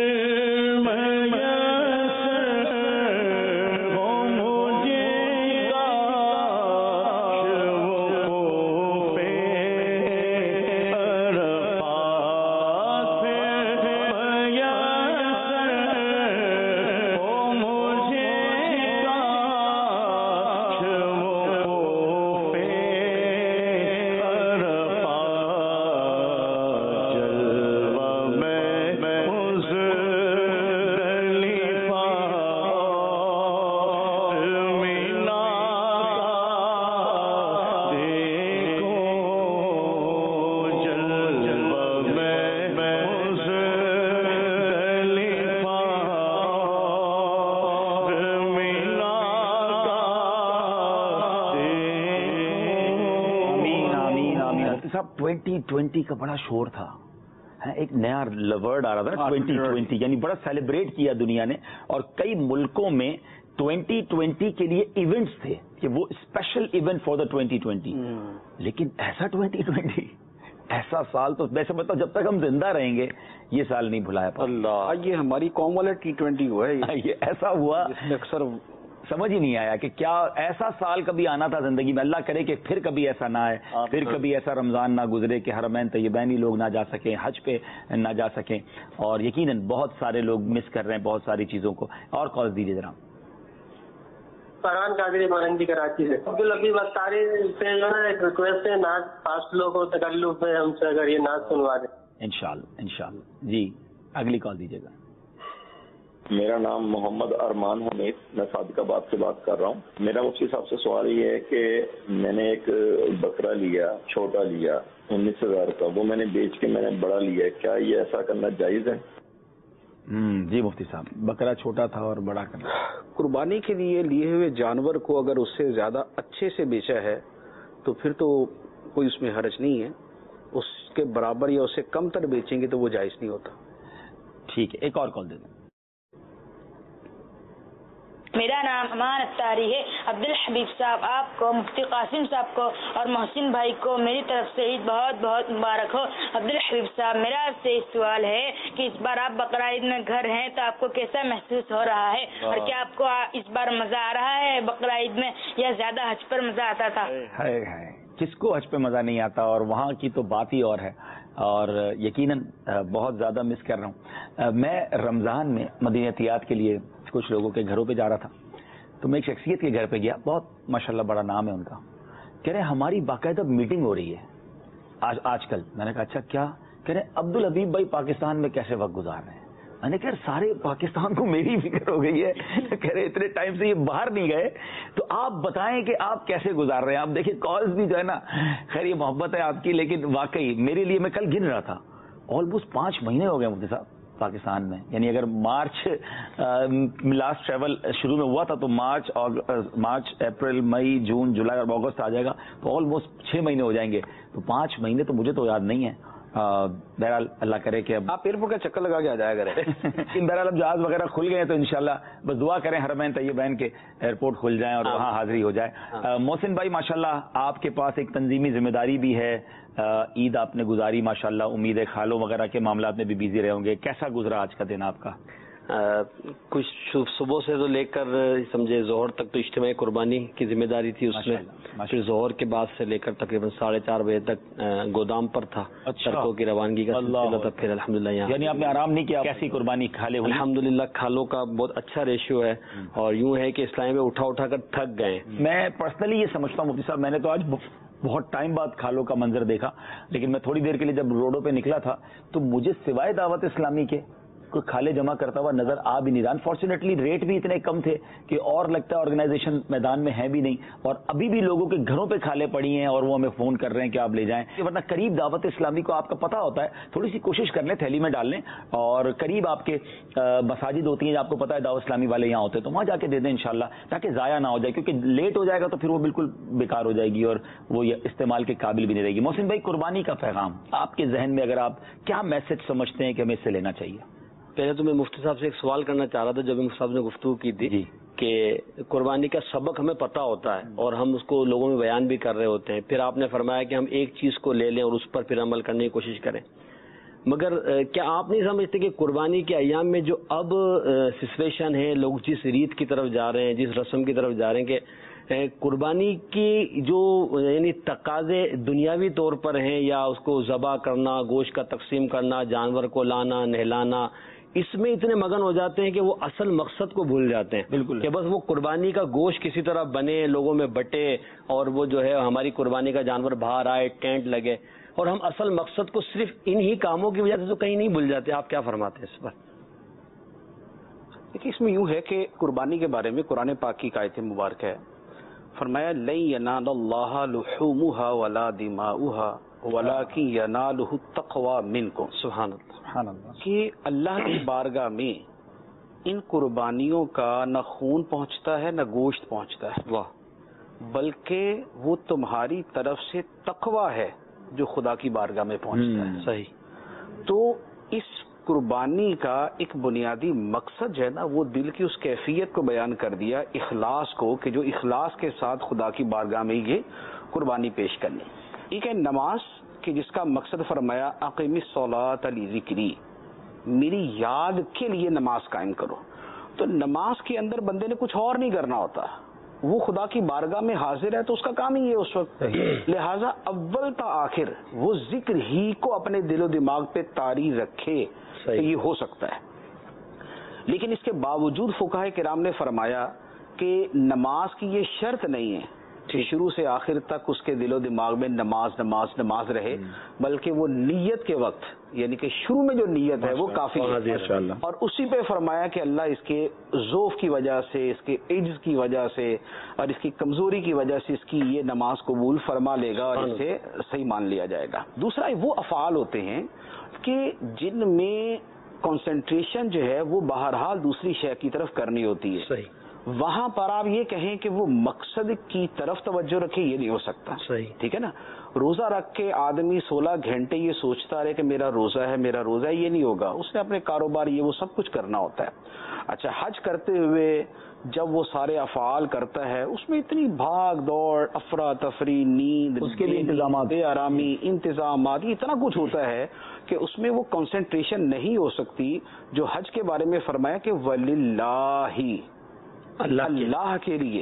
صاحب. 2020 کا بڑا شور تھا, ایک نیا ورڈ آ رہا تھا 2020, یعنی بڑا سیلیبریٹ کیا دنیا نے, اور کئی ملکوں میں 2020 کے لیے ایونٹس تھے کہ وہ اسپیشل ایونٹ فار دا 2020. لیکن ایسا 2020 ایسا سال تو ویسے بتاؤ جب تک ہم زندہ رہیں گے یہ سال نہیں بھلایا. اللہ, یہ ہماری قوم والا T20 ہوا ہے, یہ ایسا ہوا اکثر سمجھ ہی نہیں آیا کہ کیا ایسا سال کبھی آنا تھا زندگی میں. اللہ کرے کہ پھر کبھی ایسا نہ آئے, پھر کبھی ایسا رمضان نہ گزرے کہ حرمین طیبین ہی لوگ نہ جا سکیں, حج پہ نہ جا سکیں. اور یقیناً بہت سارے لوگ مس کر رہے ہیں بہت ساری چیزوں کو. اور کال دیجیے ذرا. فرحان قادری مانندی کراچی سے. عبدالحبیب اتاری سے جو ہے ایک ریکویسٹ ہے, نعت 5 لوگوں کو تکلف ہے ہم سے, اگر یہ نعت سنوا دیں. انشاءاللہ. جی اگلی کال دیجیے گا. میرا نام محمد ارمان حمید, میں صادق آباد سے بات کر رہا ہوں. میرا مفتی صاحب سے سوال یہ ہے کہ میں نے ایک بکرا لیا, چھوٹا لیا 19,000 کا, وہ میں نے بیچ کے میں نے بڑا لیا, کیا یہ ایسا کرنا جائز ہے؟ جی مفتی صاحب, بکرا چھوٹا تھا اور بڑا کرنا. قربانی کے لیے لیے ہوئے جانور کو اگر اس سے زیادہ اچھے سے بیچا ہے تو پھر تو کوئی اس میں حرج نہیں ہے. اس کے برابر یا اس سے کم تر بیچیں گے تو وہ جائز نہیں ہوتا. ٹھیک ہے, ایک اور کال دے دیں. میرا نام امان اتاری ہے. عبدالحبیب صاحب آپ کو, مفتی قاسم صاحب کو اور محسن بھائی کو میری طرف سے عید بہت بہت مبارک ہو. عبدالحبیب صاحب, میرا آپ سے سوال ہے کہ اس بار آپ بقرعید میں گھر ہیں تو آپ کو کیسا محسوس ہو رہا ہے, اور کیا آپ کو اس بار مزہ آ رہا ہے بقرعید میں, یا زیادہ حج پر مزہ آتا تھا؟ کس کو حج پہ مزہ نہیں آتا, اور وہاں کی تو بات ہی اور ہے, اور یقیناً بہت زیادہ مس کر رہا ہوں. میں رمضان میں مدینہ احتیاط کے لیے کچھ لوگوں کے گھروں پہ جا رہا تھا, تو میں ایک شخصیت کے گھر پہ گیا, بہت ماشاءاللہ بڑا نام ہے ان کا. کہہ رہے ہماری باقاعدہ میٹنگ ہو رہی ہے آج کل. میں نے کہا اچھا کیا؟ کہہ رہے عبدالحبیب بھائی پاکستان میں کیسے وقت گزار رہے ہیں. میں نے کہا سارے پاکستان کو میری فکر ہو گئی ہے. کہہ رہے اتنے ٹائم سے یہ باہر نہیں گئے, تو آپ بتائیں کہ آپ کیسے گزار رہے ہیں. آپ دیکھیں کالز بھی جو ہے نا, خیر یہ محبت ہے آپ کی, لیکن واقعی میرے لیے, میں کل گن رہا تھا, آلموسٹ 5 مہینے ہو گئے مفتی صاحب پاکستان میں. یعنی اگر مارچ لاسٹ ٹریول شروع میں ہوا تھا تو مارچ اپریل مئی جون جولائی اور اگست آ جائے گا, تو آلموسٹ 6 مہینے ہو جائیں گے. تو 5 مہینے تو مجھے تو یاد نہیں ہے. بہرحال اللہ کرے کہ اب آپ ایئرپورٹ کا چکر لگا کے آ جایا کریں. بہرحال اب جہاز وغیرہ کھل گئے ہیں تو انشاءاللہ بس دعا کریں حرمین طیبین کے ایئرپورٹ کھل جائیں اور وہاں حاضری ہو جائے. محسن بھائی ماشاءاللہ آپ کے پاس ایک تنظیمی ذمہ داری بھی ہے, عید آپ نے گزاری ماشاءاللہ, امید ہے کھالوں وغیرہ کے معاملات میں بھی بزی رہے ہوں گے. کیسا گزرا آج کا دن آپ کا؟ کچھ صبح سے تو لے کر سمجھے ظہر تک تو اجتماعی قربانی کی ذمہ داری تھی اس میں. پھر ظہر کے بعد سے لے کر تقریباً 4:30 بجے تک گودام پر تھا, سڑکوں کی روانگی کا سلسلہ تھا. پھر الحمدللہ یہاں, یعنی آپ نے آرام نہیں کیا؟ کیسی قربانی کھالے ہوئی؟ الحمدللہ کھالوں کا بہت اچھا ریشیو ہے, اور یوں ہے کہ اسلامی میں اٹھا کر تھک گئے. میں پرسنلی یہ سمجھتا ہوں مفتی صاحب, میں نے تو آج بہت ٹائم بعد کھالوں کا منظر دیکھا, لیکن میں تھوڑی دیر کے لیے جب روڈوں پہ نکلا تھا تو مجھے سوائے دعوت اسلامی کے کوئی کھالے جمع کرتا ہوا نظر آ بھی نہیں رہا. انفارچونیٹلی ریٹ بھی اتنے کم تھے کہ اور لگتا ہے آرگنائزیشن میدان میں ہے بھی نہیں, اور ابھی بھی لوگوں کے گھروں پہ کھالے پڑی ہیں اور وہ ہمیں فون کر رہے ہیں کہ آپ لے جائیں. ورنہ قریب دعوت اسلامی کو آپ کا پتہ ہوتا ہے, تھوڑی سی کوشش کر لیں تھیلی میں ڈال لیں, اور قریب آپ کے مساجد ہوتی ہیں, آپ کو پتہ ہے دعوت اسلامی والے یہاں ہوتے ہیں, تو وہاں جا کے دے دیں انشاءاللہ, تاکہ ضائع نہ ہو جائے, کیونکہ لیٹ ہو جائے گا تو پھر وہ بالکل بیکار ہو جائے گی اور وہ استعمال کے قابل بھی نہیں رہے گی. محسن بھائی, قربانی کا پیغام آپ کے ذہن میں اگر آپ کیا میسج سمجھتے ہیں کہ ہمیں اس سے لینا چاہیے؟ پہلے تو میں مفتی صاحب سے ایک سوال کرنا چاہ رہا تھا. جب مفتی صاحب نے گفتگو کی تھی کہ قربانی کا سبق ہمیں پتہ ہوتا ہے اور ہم اس کو لوگوں میں بیان بھی کر رہے ہوتے ہیں, پھر آپ نے فرمایا کہ ہم ایک چیز کو لے لیں اور اس پر پھر عمل کرنے کی کوشش کریں, مگر کیا آپ نہیں سمجھتے کہ قربانی کے ایام میں جو اب سچویشن ہے, لوگ جس ریت کی طرف جا رہے ہیں, جس رسم کی طرف جا رہے ہیں, کہ قربانی کی جو یعنی تقاضے دنیاوی طور پر ہیں, یا اس کو ذبح کرنا, گوشت کا تقسیم کرنا, جانور کو لانا, نہلانا, اس میں اتنے مگن ہو جاتے ہیں کہ وہ اصل مقصد کو بھول جاتے ہیں. بالکل, کہ بس وہ قربانی کا گوشت کسی طرح بنے, لوگوں میں بٹے, اور وہ جو ہے ہماری قربانی کا جانور باہر آئے, ٹینٹ لگے, اور ہم اصل مقصد کو صرف انہی کاموں کی وجہ سے تو کہیں نہیں بھول جاتے. آپ کیا فرماتے ہیں اس پر؟ دیکھیے, اس میں یوں ہے کہ قربانی کے بارے میں قرآن پاک کی آیت مبارک ہے, فرمایا لن ینال اللہ لحومها ولا دماؤها ولکن ینالہ التقوی منکم. سبحان اللہ, سبحان اللہ, کہ اللہ کی بارگاہ میں ان قربانیوں کا نہ خون پہنچتا ہے نہ گوشت پہنچتا ہے, واہ, بلکہ وہ تمہاری طرف سے تقوی ہے جو خدا کی بارگاہ میں پہنچتا ہے. صحیح. تو اس قربانی کا ایک بنیادی مقصد جو ہے نا, وہ دل کی اس کیفیت کو بیان کر دیا, اخلاص کو, کہ جو اخلاص کے ساتھ خدا کی بارگاہ میں یہ قربانی پیش کرنی. ایک ہے نماز, کہ جس کا مقصد فرمایا اقیم الصلاۃ لذکری, میری یاد کے لیے نماز قائم کرو. تو نماز کے اندر بندے نے کچھ اور نہیں کرنا ہوتا, وہ خدا کی بارگاہ میں حاضر ہے تو اس کا کام ہی ہے اس وقت. لہذا اول تا آخر وہ ذکر ہی کو اپنے دل و دماغ پہ طاری رکھے تو یہ ہو سکتا ہے. لیکن اس کے باوجود فقہاء کرام نے فرمایا کہ نماز کی یہ شرط نہیں ہے کہ شروع سے آخر تک اس کے دل و دماغ میں نماز نماز نماز رہے, بلکہ وہ نیت کے وقت, یعنی کہ شروع میں جو نیت ہے وہ کافی ہے. اور اسی پہ فرمایا کہ اللہ اس کے ذوف کی وجہ سے, اس کے عجز کی وجہ سے اور اس کی کمزوری کی وجہ سے اس کی یہ نماز قبول فرما لے گا اور اسے صحیح مان لیا جائے گا. دوسرا, وہ افعال ہوتے ہیں کہ جن میں کنسنٹریشن جو ہے وہ بہرحال دوسری شے کی طرف کرنی ہوتی ہے. صحیح. وہاں پر آپ یہ کہیں کہ وہ مقصد کی طرف توجہ رکھے، یہ نہیں ہو سکتا. صحیح. ٹھیک ہے نا. روزہ رکھ کے آدمی 16 گھنٹے یہ سوچتا رہے کہ میرا روزہ ہے میرا روزہ ہے، یہ نہیں ہوگا. اس نے اپنے کاروبار یہ وہ سب کچھ کرنا ہوتا ہے. اچھا، حج کرتے ہوئے جب وہ سارے افعال کرتا ہے اس میں اتنی بھاگ دوڑ، افراتفری، نیند، اس کے لیے انتظامات، بے آرامی، انتظامات، اتنا کچھ ہوتا ہے کہ اس میں وہ کنسنٹریشن نہیں ہو سکتی جو حج کے بارے میں فرمایا کہ وَلِلَّهِ، اللہ کے لیے.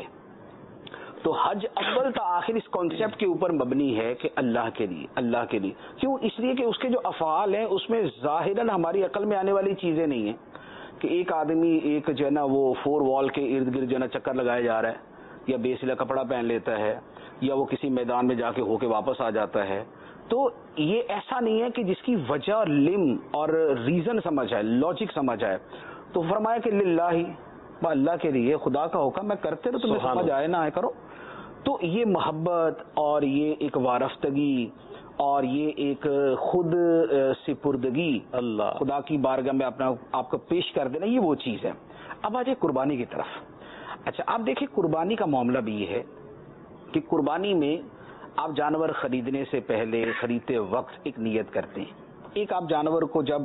تو حج اول تا آخر اس کانسیپٹ کے اوپر مبنی ہے کہ اللہ کے لیے، اللہ کے لیے. کیوں؟ اس لیے کہ اس کے جو افعال ہیں اس میں ظاہراً ہماری عقل میں آنے والی چیزیں نہیں ہیں کہ ایک آدمی ایک جو ہے نا وہ 4 وال کے ارد گرد جو ہے نا چکر لگایا جا رہا ہے، یا بے سلا کپڑا پہن لیتا ہے، یا وہ کسی میدان میں جا کے ہو کے واپس آ جاتا ہے. تو یہ ایسا نہیں ہے کہ جس کی وجہ لم اور ریزن سمجھ آئے، لاجک سمجھ آئے. تو فرمایا کہ للہ، اللہ کے لیے، خدا کا حکم ہے کرتے رہو، تمہیں سمجھ آئے نہ آئے کرو. تو یہ محبت اور یہ ایک وارفتگی اور یہ ایک خود سپردگی اللہ خدا کی بارگاہ میں اپنا آپ کو پیش کر دینا، یہ وہ چیز ہے. اب آ جائے قربانی کی طرف. اچھا، آپ دیکھیں قربانی کا معاملہ بھی یہ ہے کہ قربانی میں آپ جانور خریدنے سے پہلے، خریدتے وقت ایک نیت کرتے ہیں. ایک آپ جانور کو جب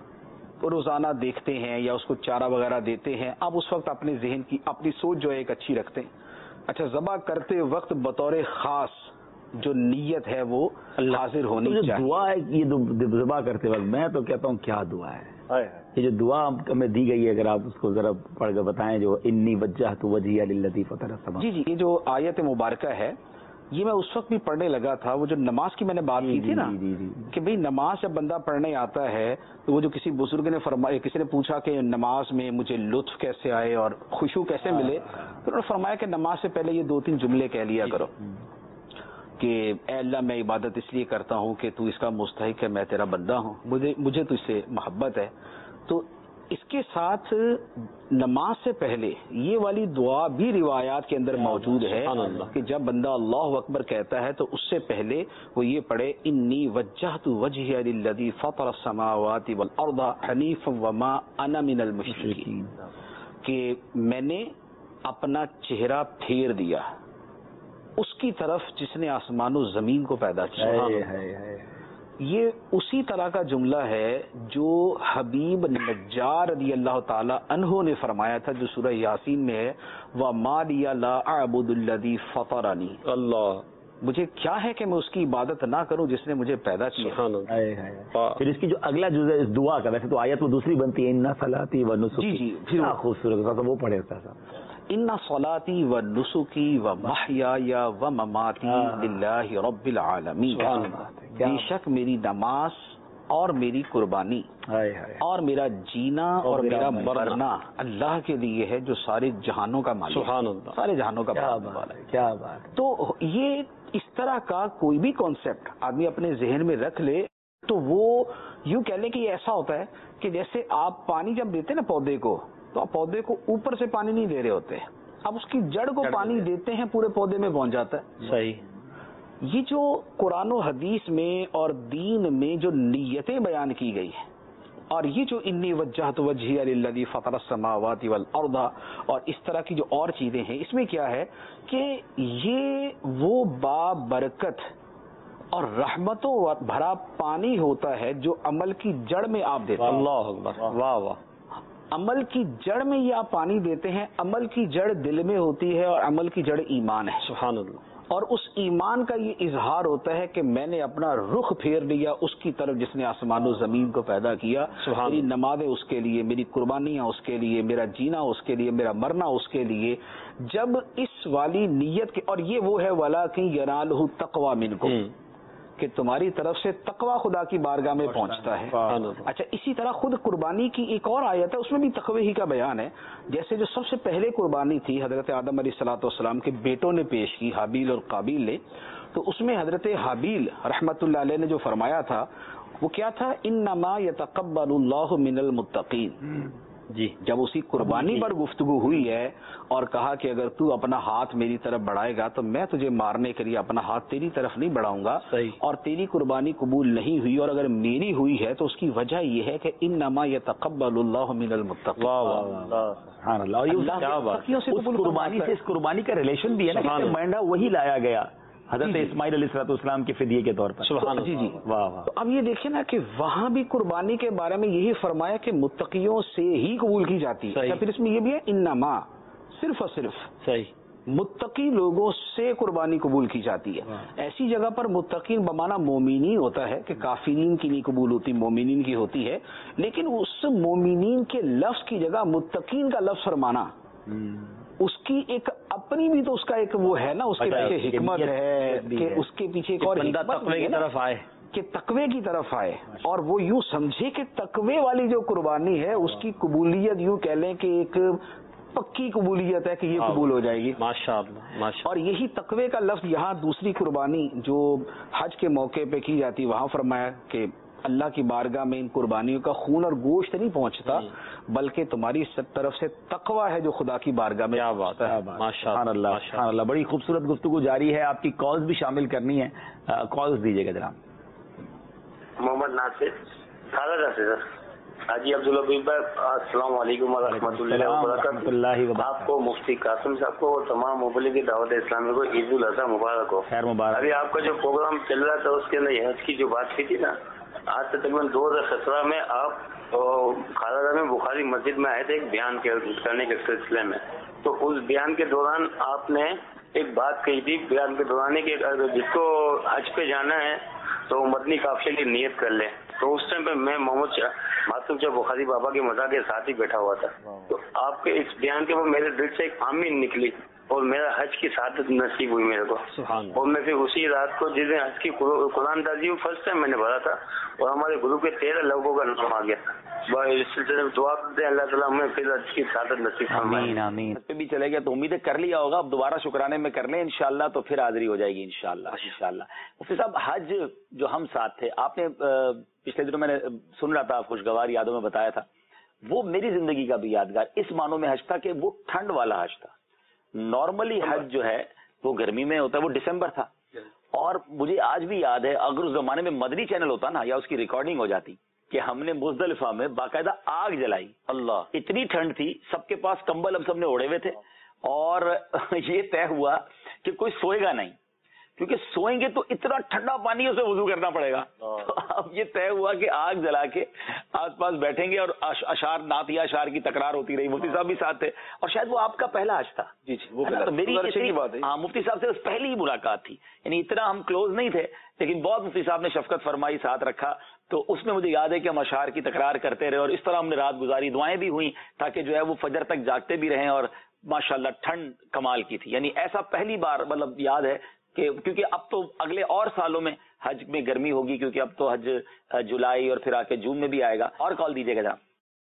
روزانہ دیکھتے ہیں یا اس کو چارہ وغیرہ دیتے ہیں، آپ اس وقت اپنے ذہن کی اپنی سوچ جو ہے ایک اچھی رکھتے ہیں. اچھا، ذبح کرتے وقت بطور خاص جو نیت ہے وہ حاضر ہونی چاہیے. دعا ہے یہ ذبح کرتے وقت، میں تو کہتا ہوں کیا دعا ہے یہ جو دعا ہمیں دی گئی ہے، اگر آپ اس کو ذرا پڑھ کر بتائیں، جو انی وجہت وجہی للذی فطر السماوات. جی، یہ جو آیت مبارکہ ہے یہ میں اس وقت بھی پڑھنے لگا تھا، وہ جو نماز کی میں نے بات کی تھی نا کہ بھئی نماز جب بندہ پڑھنے آتا ہے تو وہ جو کسی بزرگ نے فرمایا، کسی نے پوچھا کہ نماز میں مجھے لطف کیسے آئے اور خوشو کیسے ملے، تو انہوں نے فرمایا کہ نماز سے پہلے یہ 2-3 جملے کہہ لیا کرو کہ اے اللہ، میں عبادت اس لیے کرتا ہوں کہ تو اس کا مستحق ہے، میں تیرا بندہ ہوں، مجھے تو اس سے محبت ہے. تو اس کے ساتھ نماز سے پہلے یہ والی دعا بھی روایات کے اندر موجود ہے کہ جب بندہ اللہ اکبر کہتا ہے تو اس سے پہلے وہ یہ پڑھے انی وجہت وجہی للذی فطر السماوات والارض حنیفا وما انا من المشرکین، کہ میں نے اپنا چہرہ پھیر دیا اس کی طرف جس نے آسمان و زمین کو پیدا کیا. یہ اسی طرح کا جملہ ہے جو حبیب نجار رضی اللہ تعالی عنہ نے فرمایا تھا، جو سورہ یاسین میں ہے وَمَا لِيَ لَا أَعْبُدُ الَّذِي فَطَرَنِي، اللہ مجھے کیا ہے کہ میں اس کی عبادت نہ کروں جس نے مجھے پیدا کیا. پھر اس کی جو اگلا جزء ہے اس دعا کا، ویسے تو آیت وہ دوسری بنتی ہے اِنَّ صَلَاتِي وَنُسُكِي. جی پھر خوبصورت وہ پڑھے صاحب، ان صلاتی و نسکی و محیای و مماتی للہ رب العالمین. بے شک میری نماز اور میری قربانی اور میرا جینا اور میرا مرنا اللہ کے لیے ہے جو سارے جہانوں کا مالک، سبحان اللہ، سارے جہانوں کا مالک. کیا بات. تو یہ اس طرح کا کوئی بھی کانسیپٹ آدمی اپنے ذہن میں رکھ لے تو وہ یوں کہہ لیں کہ یہ ایسا ہوتا ہے کہ جیسے آپ پانی جب دیتے نا پودے کو، تو آپ پودے کو اوپر سے پانی نہیں دے رہے ہوتے، آپ اس کی جڑ کو پانی دیتے ہیں، پورے پودے میں پہنچ جاتا ہے. صحیح. یہ جو قرآن و حدیث میں اور دین میں جو نیتیں بیان کی گئی ہیں، اور یہ جو انی وجہت وجہی للذی فطر السماوات والارض اور اس طرح کی جو اور چیزیں ہیں، اس میں کیا ہے کہ یہ وہ بابرکت اور رحمتوں بھرا پانی ہوتا ہے جو عمل کی جڑ میں آپ دیتے ہیں. اللہ اکبر، واہ واہ. عمل کی جڑ میں یہ آپ پانی دیتے ہیں. عمل کی جڑ دل میں ہوتی ہے اور عمل کی جڑ ایمان ہے. سبحان اللہ. اور اس ایمان کا یہ اظہار ہوتا ہے کہ میں نے اپنا رخ پھیر لیا اس کی طرف جس نے آسمان و زمین کو پیدا کیا. میری نمازیں اس کے لیے، میری قربانیاں اس کے لیے، میرا جینا اس کے لیے، میرا مرنا اس کے لیے. جب اس والی نیت کے، اور یہ وہ ہے وَلَٰكِن يَنَالُهُ التَّقْوَىٰ مِنكُمْ، کہ تمہاری طرف سے تقوی خدا کی بارگاہ میں پہنچتا ہے. اچھا، اسی طرح خود قربانی کی ایک اور آیت ہے، اس میں بھی تقوی ہی کا بیان ہے. جیسے جو سب سے پہلے قربانی تھی حضرت آدم علیہ الصلوۃ والسلام کے بیٹوں نے پیش کی، حابیل اور قابیل نے، تو اس میں حضرت حابیل رحمت اللہ علیہ نے جو فرمایا تھا وہ کیا تھا؟ انما یتقبل اللہ من المتقین، جی جب اسی قربانی پر گفتگو ہوئی ہے اور کہا کہ اگر تو اپنا ہاتھ میری طرف بڑھائے گا تو میں تجھے مارنے کے لیے اپنا ہاتھ تیری طرف نہیں بڑھاؤں گا، اور تیری قربانی قبول نہیں ہوئی اور اگر میری ہوئی ہے تو اس کی وجہ یہ ہے کہ انما یتقبل اللہ من المتقین. سبحان اللہ. اور اس قربانی سے اس قربانی کا ریلیشن بھی ہے نا، مینڈا وہی لایا گیا حضرت اسماعیل علیہ الصلوۃ والسلام کے فدیے کے طور پر. سبحان جی جی واہ واہ. تو اب یہ دیکھیں نا کہ وہاں بھی قربانی کے بارے میں یہی فرمایا کہ متقیوں سے ہی قبول کی جاتی ہے. پھر اس میں یہ بھی ہے انما، صرف اور صرف صحیح متقی لوگوں سے قربانی قبول کی جاتی ہے. ایسی جگہ پر متقین بمانا مومنین ہوتا ہے کہ کافرین کی نہیں قبول ہوتی، مومنین کی ہوتی ہے، لیکن اس مومنین کے لفظ کی جگہ متقین کا لفظ فرمانا اس کی ایک اپنی بھی تو اس کا ایک وہ ہے نا، اس کے پیچھے حکمت ہے کہ اس کے پیچھے ایک اور تقوی کی طرف آئے، کہ تقوی کی طرف آئے اور وہ یوں سمجھے کہ تقوی والی جو قربانی ہے اس کی قبولیت یوں کہہ لیں کہ ایک پکی قبولیت ہے کہ یہ قبول ہو جائے گی. ماشاءاللہ. اور یہی تقوی کا لفظ یہاں دوسری قربانی جو حج کے موقع پہ کی جاتی وہاں فرمایا کہ اللہ کی بارگاہ میں ان قربانیوں کا خون اور گوشت نہیں پہنچتا بلکہ تمہاری طرف سے تقوی ہے جو خدا کی بارگاہ میں. کیا بات ہے، سبحان اللہ سبحان اللہ. بڑی خوبصورت گفتگو جاری ہے، آپ کی کالز بھی شامل کرنی ہے، کالز دیجیے گا جناب. محمد ناصر خالد سے سر. حاجی عبدالحبیب بھائی السلام علیکم ورحمۃ اللہ وبرکاتہ. آپ کو مفتی قاسم صاحب کو اور تمام مبلغ دعوت اسلامی کو عید الاضحیٰ مبارک ہو. خیر مبارک. ابھی آپ کا جو پروگرام چل رہا تھا اس کے اندر حج کی جو بات کی تھی نا، آج سے تقریباً 2017 میں آپ خالدہ میں بخاری مسجد میں آئے تھے ایک بیان کرنے کے سلسلے میں. تو اس بیان کے دوران آپ نے ایک بات کہی تھی بیان کے دوران کہ جس کو حج پہ جانا ہے تو مدنی قافلے کی نیت کر لے. تو اس ٹائم پہ میں محمد معصوم شاہ بخاری بابا کے مزاح کے ساتھ ہی بیٹھا ہوا تھا. تو آپ کے اس بیان کے بعد میرے دل سے ایک آمین نکلی اور میرا حج کی سعادت نصیب ہوئی میرے کو. اور میں پھر اسی رات کو جس دن حج کی قرآن دازی فرسٹ ٹائم میں نے بھرا تھا اور ہمارے گروپ کے 13 لوگوں کا نام آ گیا. اس سلسلے میں دعا کرتے ہیں اللہ تعالیٰ ہمیں پھر حج کی سعادت نصیب فرمائے. آمین آمین. اس پہ بھی چلے گیا تو امیدیں کر لیا ہوگا، اب دوبارہ شکرانے میں کر لیں انشاءاللہ تو پھر حاضری ہو جائے گی انشاءاللہ انشاءاللہ. مفتی صاحب حج جو ہم ساتھ تھے، آپ نے پچھلے دنوں میں نے سن رہا تھا خوشگوار یادوں میں بتایا تھا، وہ میری زندگی کا بھی یادگار اس معنوں میں حج تھا کہ وہ ٹھنڈ والا حج تھا. نارملی حج جو ہے وہ گرمی میں ہوتا ہے، وہ دسمبر تھا. اور مجھے آج بھی یاد ہے اگر اس زمانے میں مدنی چینل ہوتا نا یا اس کی ریکارڈنگ ہو جاتی کہ ہم نے مزدلفہ میں باقاعدہ آگ جلائی. اللہ، اتنی ٹھنڈ تھی، سب کے پاس کمبل ہم سب نے اوڑے ہوئے تھے اور یہ طے ہوا کہ کوئی سوئے گا نہیں کیونکہ سوئیں گے تو اتنا ٹھنڈا پانی اسے وضو کرنا پڑے گا. تو اب یہ طے ہوا کہ آگ جلا کے آس پاس بیٹھیں گے اور اشعار نعت یا اشعار کی تکرار ہوتی رہی. مفتی صاحب بھی ساتھ تھے اور شاید وہ آپ کا پہلا حج تھا. جی جی وہ میری مفتی صاحب سے پہلی ہی ملاقات تھی، یعنی اتنا ہم کلوز نہیں تھے لیکن بہت مفتی صاحب نے شفقت فرمائی، ساتھ رکھا. تو اس میں مجھے یاد ہے کہ ہم اشعار کی تکرار کرتے رہے اور اس طرح ہم نے رات گزاری، دعائیں بھی ہوئیں تاکہ جو ہے وہ فجر تک جاگتے بھی رہیں. اور ماشاءاللہ ٹھنڈ کمال کی تھی، یعنی ایسا پہلی بار مطلب یاد ہے کہ کیونکہ اب تو اگلے اور سالوں میں حج میں گرمی ہوگی کیونکہ اب تو حج جولائی اور پھر آ کے جون میں بھی آئے گا. اور کال دیجیے گا جناب.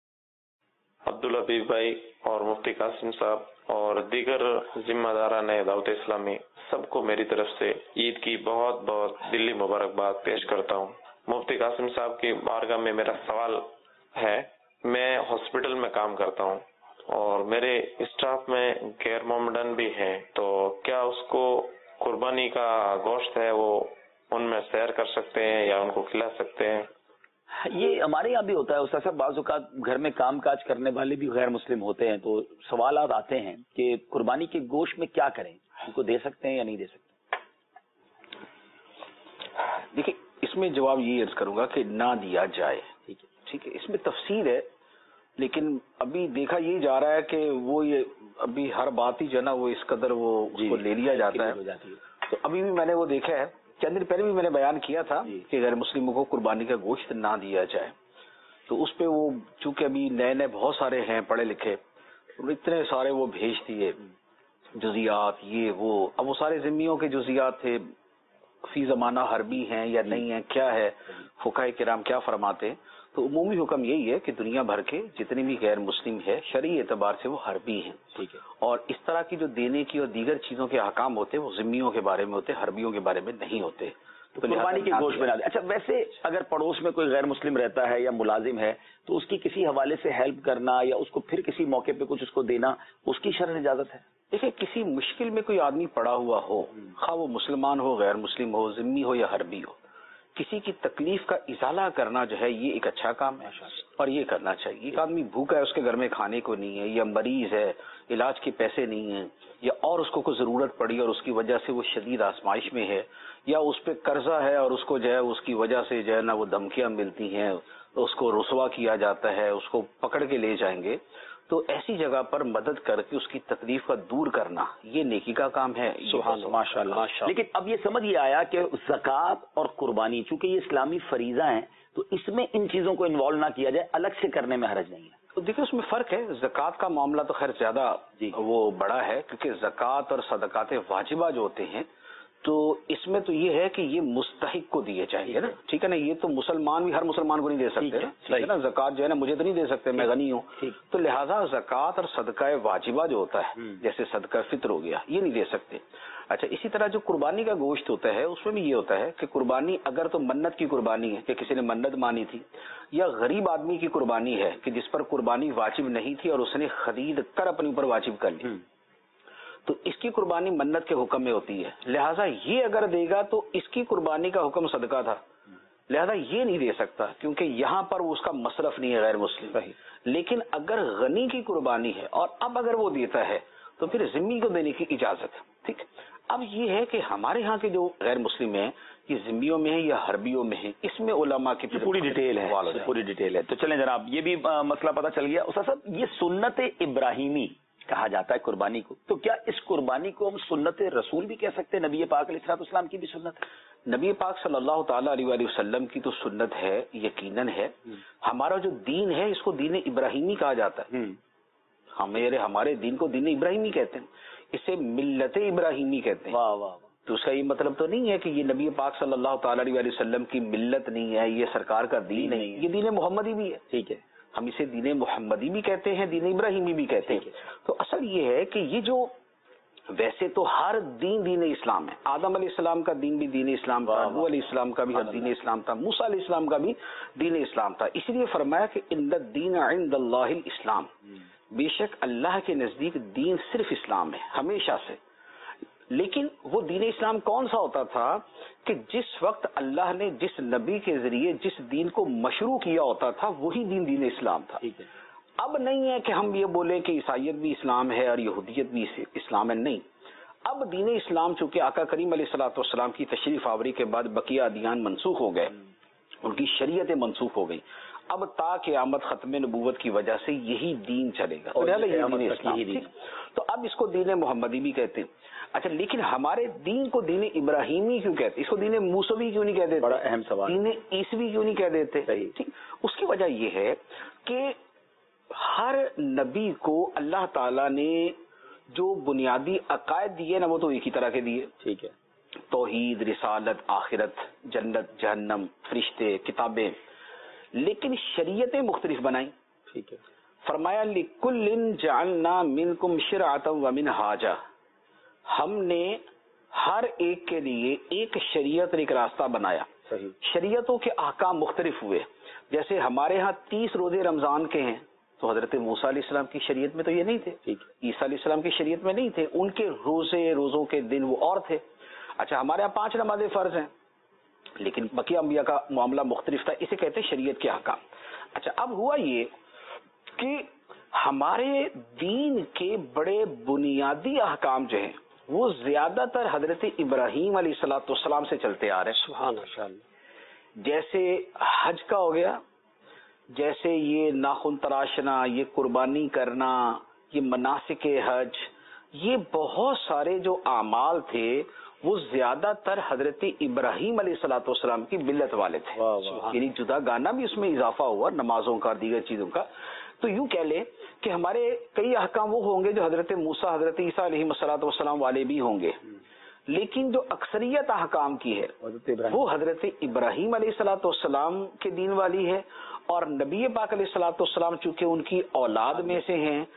عبدالحبیب بھائی اور مفتی قاسم صاحب اور دیگر ذمہ داران دعوت اسلامی سب کو میری طرف سے عید کی بہت بہت دلی مبارکباد پیش کرتا ہوں. مفتی قاسم صاحب کی بارگاہ میں میرا سوال ہے، میں ہاسپٹل میں کام کرتا ہوں اور میرے اسٹاف میں غیر مومڈن بھی ہیں، تو کیا اس کو قربانی کا گوشت ہے وہ ان میں سیر کر سکتے ہیں یا ان کو کھلا سکتے ہیں؟ یہ ہمارے یہاں بھی ہوتا ہے استاد صاحب، بعض اوقات گھر میں کام کاج کرنے والے بھی غیر مسلم ہوتے ہیں تو سوالات آتے ہیں کہ قربانی کے گوشت میں کیا کریں، ان کو دے سکتے ہیں یا نہیں دے سکتے. دیکھیے اس میں جواب یہ عرض کروں گا کہ نہ دیا جائے. ٹھیک ہے، اس میں تفصیل ہے لیکن ابھی دیکھا یہ جا رہا ہے کہ وہ یہ ابھی ہر بات ہی جو ہے نا وہ اس قدر وہ اس کو لے لیا جاتا ہے. تو ابھی بھی میں نے وہ دیکھا ہے، چند دن پہلے بھی میں نے بیان کیا تھا کہ غیر مسلموں کو قربانی کا گوشت نہ دیا جائے. تو اس پہ وہ چونکہ ابھی نئے نئے بہت سارے ہیں پڑھے لکھے، اتنے سارے وہ بھیج دیے جزیات یہ وہ. اب وہ سارے ذمیوں کے جزیات تھے، فی زمانہ حربی ہیں یا نہیں ہیں، کیا ہے فقہاء کرام کیا فرماتے ہیں. تو عمومی حکم یہی ہے کہ دنیا بھر کے جتنے بھی غیر مسلم ہے شرعی اعتبار سے وہ حربی ہیں. ٹھیک ہے، اور اس طرح کی جو دینے کی اور دیگر چیزوں کے احکام ہوتے ہیں وہ ذمیوں کے بارے میں ہوتے ہیں، حربیوں کے بارے میں نہیں ہوتے. تو قربانی کے گوشت بنا دے. اچھا ویسے اگر پڑوس میں کوئی غیر مسلم رہتا ہے یا ملازم ہے تو اس کی کسی حوالے سے ہیلپ کرنا یا اس کو پھر کسی موقع پہ کچھ اس کو دینا, اس کی شرعن اجازت ہے؟ دیکھیں کسی مشکل میں کوئی آدمی پڑا ہوا ہو, خواہ وہ مسلمان ہو, غیر مسلم ہو, ذمہ ہو یا حربی ہو, کسی کی تکلیف کا ازالہ کرنا جو ہے یہ ایک اچھا کام ہے اور یہ کرنا چاہیے. ایک آدمی بھوکا ہے, اس کے گھر میں کھانے کو نہیں ہے, یا مریض ہے, علاج کے پیسے نہیں ہیں, یا اور اس کو کوئی ضرورت پڑی اور اس کی وجہ سے وہ شدید آزمائش میں ہے, یا اس پہ قرضہ ہے اور اس کو جو ہے اس کی وجہ سے جو ہے نا وہ دھمکیاں ملتی ہیں, اس کو رسوا کیا جاتا ہے, اس کو پکڑ کے لے جائیں گے, تو ایسی جگہ پر مدد کر کے اس کی تکلیف کا دور کرنا یہ نیکی کا کام ہے. ماشاء اللہ. لیکن اب یہ سمجھ یہ آیا کہ زکوٰۃ اور قربانی چونکہ یہ اسلامی فریضہ ہیں تو اس میں ان چیزوں کو انوالو نہ کیا جائے, الگ سے کرنے میں حرج نہیں ہے. تو دیکھیں اس میں فرق ہے. زکوٰۃ کا معاملہ تو خیر زیادہ وہ بڑا ہے, کیونکہ زکوٰۃ اور صدقات واجبہ جو ہوتے ہیں تو اس میں تو یہ ہے کہ یہ مستحق کو دیے چاہیے نا, ٹھیک ہے نا. یہ تو مسلمان بھی ہر مسلمان کو نہیں دے سکتے, ٹھیک ہے نا. زکوٰۃ جو ہے نا مجھے تو نہیں دے سکتے, میں غنی ہوں, تو لہٰذا زکوٰۃ اور صدقہ واجبہ جو ہوتا ہے جیسے صدقہ فطر ہو گیا یہ نہیں دے سکتے. اچھا اسی طرح جو قربانی کا گوشت ہوتا ہے اس میں بھی یہ ہوتا ہے کہ قربانی اگر تو منت کی قربانی ہے کہ کسی نے منت مانی تھی, یا غریب آدمی کی قربانی ہے کہ جس پر قربانی واجب نہیں تھی اور اس نے خرید کر اپنے اوپر واجب کر لی, تو اس کی قربانی منت کے حکم میں ہوتی ہے. لہٰذا یہ اگر دے گا تو اس کی قربانی کا حکم صدقہ تھا, لہٰذا یہ نہیں دے سکتا کیونکہ یہاں پر اس کا مصرف نہیں ہے غیر مسلم. لیکن اگر غنی کی قربانی ہے اور اب اگر وہ دیتا ہے تو پھر ذمی کو دینے کی اجازت ہے. ٹھیک, اب یہ ہے کہ ہمارے ہاں کے جو غیر مسلم ہیں یہ ذمیوں میں ہیں یا حربیوں میں ہیں, اس میں علماء کی پوری ڈیٹیل ہے. تو چلیں جناب یہ بھی مسئلہ پتہ چل گیا. استاد صاحب یہ سنت ابراہیمی کہا جاتا ہے قربانی کو, تو کیا اس قربانی کو ہم سنت رسول بھی کہہ سکتے ہیں؟ نبی پاک علیہ الصلوۃ والسلام کی بھی سنت ہے. نبی پاک صلی اللہ تعالیٰ علیہ وآلہ وسلم کی تو سنت ہے, یقیناً ہے. ہمارا جو دین ہے اس کو دین ابراہیمی کہا جاتا ہے. ہمارے دین کو دین ابراہیمی کہتے ہیں, اسے ملت ابراہیمی کہتے ہیں. واہ واہ. تو اس کا یہ مطلب تو نہیں ہے کہ یہ نبی پاک صلی اللہ تعالیٰ علیہ وآلہ وسلم کی ملت نہیں ہے, یہ سرکار کا دین نہیں, یہ دین محمدی بھی ہے. ٹھیک ہے, ہم اسے دین محمدی بھی کہتے ہیں, دین ابراہیمی بھی کہتے ہیں. تو اصل یہ ہے کہ یہ جو ویسے تو ہر دین اسلام ہے. آدم علیہ السلام کا دین بھی دین اسلام تھا, نوح علیہ السلام کا بھی دین اسلام تھا, موسیٰ علیہ السلام کا بھی دین اسلام تھا. اس لیے فرمایا کہ ان الدین عند اللہ الاسلام, بے شک اللہ کے نزدیک دین صرف اسلام ہے ہمیشہ سے. لیکن وہ دین اسلام کون سا ہوتا تھا کہ جس وقت اللہ نے جس نبی کے ذریعے جس دین کو مشروع کیا ہوتا تھا وہی دین اسلام تھا. اب نہیں ہے کہ ہم یہ بولیں کہ عیسائیت بھی اسلام ہے اور یہودیت بھی اسلام ہے, نہیں. اب دین اسلام چونکہ آقا کریم علیہ الصلوۃ والسلام کی تشریف آوری کے بعد بقیہ ادیان منسوخ ہو گئے, ان کی شریعتیں منسوخ ہو گئی. اب تا قیامت ختم نبوت کی وجہ سے یہی دین چلے گا, تو اب اس کو دین محمدی بھی کہتے ہیں. اچھا لیکن ہمارے دین کو دین ابراہیمی کیوں کہتے, اس کو دین موسوی کیوں نہیں کہہ دیتے؟ بڑا اہم سوال. دین عیسوی کیوں نہیں کہہ دیتے؟ ٹھیک, اس کی وجہ یہ ہے کہ ہر نبی کو اللہ تعالیٰ نے جو بنیادی عقائد دیے نا وہ تو ایک ہی طرح کے دیے. ٹھیک ہے, توحید, رسالت, آخرت, جنت, جہنم, فرشتے, کتابیں, لیکن شریعتیں مختلف بنائیں. ٹھیک ہے, فرمایا لِكُلٍّ جَعَلْنَا مِنْكُمْ شِرْعَةً وَمِنْهَاجًا, ہم نے ہر ایک کے لیے ایک شریعت اور ایک راستہ بنایا. شریعتوں کے احکام مختلف ہوئے. جیسے ہمارے ہاں 30 روزے رمضان کے ہیں, تو حضرت موسیٰ علیہ السلام کی شریعت میں تو یہ نہیں تھے, عیسیٰ علیہ السلام کی شریعت میں نہیں تھے, ان کے روزوں کے دن وہ اور تھے. اچھا ہمارے یہاں 5 نمازیں فرض ہیں, لیکن بقیہ انبیاء کا معاملہ مختلف تھا, اسے کہتے ہیں شریعت کے احکام. اچھا اب ہوا یہ کہ ہمارے دین کے بڑے بنیادی احکام جو ہیں وہ زیادہ تر حضرت ابراہیم علیہ الصلوۃ والسلام سے چلتے آ رہے ہیں. سبحان اللہ. جیسے حج کا ہو گیا, جیسے یہ ناخن تراشنا, یہ قربانی کرنا, یہ مناسک حج, یہ بہت سارے جو اعمال تھے وہ زیادہ تر حضرت ابراہیم علیہ الصلوۃ والسلام کی ملت والے تھے. یعنی جدا گانا بھی اس میں اضافہ ہوا, نمازوں کا, دیگر چیزوں کا. تو یوں کہہ لیں کہ ہمارے کئی احکام وہ ہوں گے جو حضرت موسیٰ, حضرت عیسیٰ علیہ الصلوۃ والسلام والے بھی ہوں گے, لیکن جو اکثریت احکام کی ہے وہ حضرت ابراہیم علیہ الصلوۃ والسلام کے دین والی ہے. اور نبی پاک علیہ الصلوۃ والسلام چونکہ ان کی اولاد میں سے ہیں تو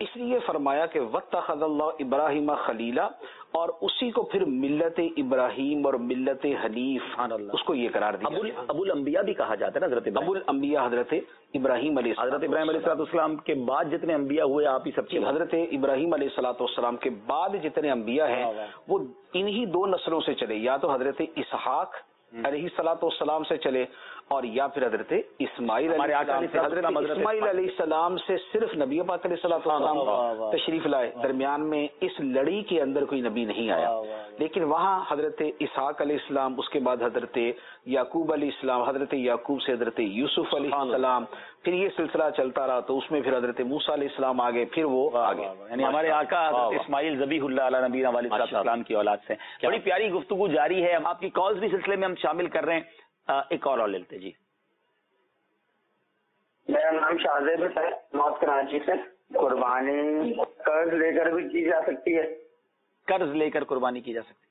اس لیے فرمایا کہ واتخذ اللہ ابراہیم خلیلا، اور اسی کو پھر ملت ابراہیم اور ملت حنیف اس کو یہ قرار دیا۔ ابو الانبیاء بھی کہا جاتا ہے نا حضرت ابو الانبیاء حضرت ابراہیم علیہ السلام، حضرت ابراہیم علیہ السلام کے بعد جتنے انبیاء ہوئے آپ ہی سب کے، حضرت ابراہیم علیہ السلام کے بعد جتنے انبیاء ہیں وہ انہی دو نسلوں سے چلے، یا تو حضرت اسحاق علیہ السلام سے چلے اور یا پھر حضرت اسماعیل علیہ السلام سے۔ حضرت اسماعیل علیہ السلام سے صرف نبی پاک علیہ السلام تشریف لائے، درمیان میں اس لڑی کے اندر کوئی نبی نہیں آیا، لیکن وہاں حضرت اسحاق علیہ السلام، اس کے بعد حضرت یعقوب علیہ السلام، حضرت یعقوب سے حضرت یوسف علیہ السلام، پھر یہ سلسلہ چلتا رہا تو اس میں پھر حضرت موسیٰ علیہ السلام آگے، پھر وہ آگے، یعنی ہمارے آقا حضرت اسماعیل ذبیح اللہ علیہ نبینا علیہ السلام کی اولاد سے۔ بڑی پیاری گفتگو جاری ہے، آپ کی کالز بھی سلسلے میں ہم شامل کر رہے ہیں، ایک اور لیتے جی۔ میرا نام شاہزیب ہے، موت کراچی سے۔ قربانی قرض لے کر بھی کی جا سکتی ہے؟ قرض لے کر قربانی کی جا سکتی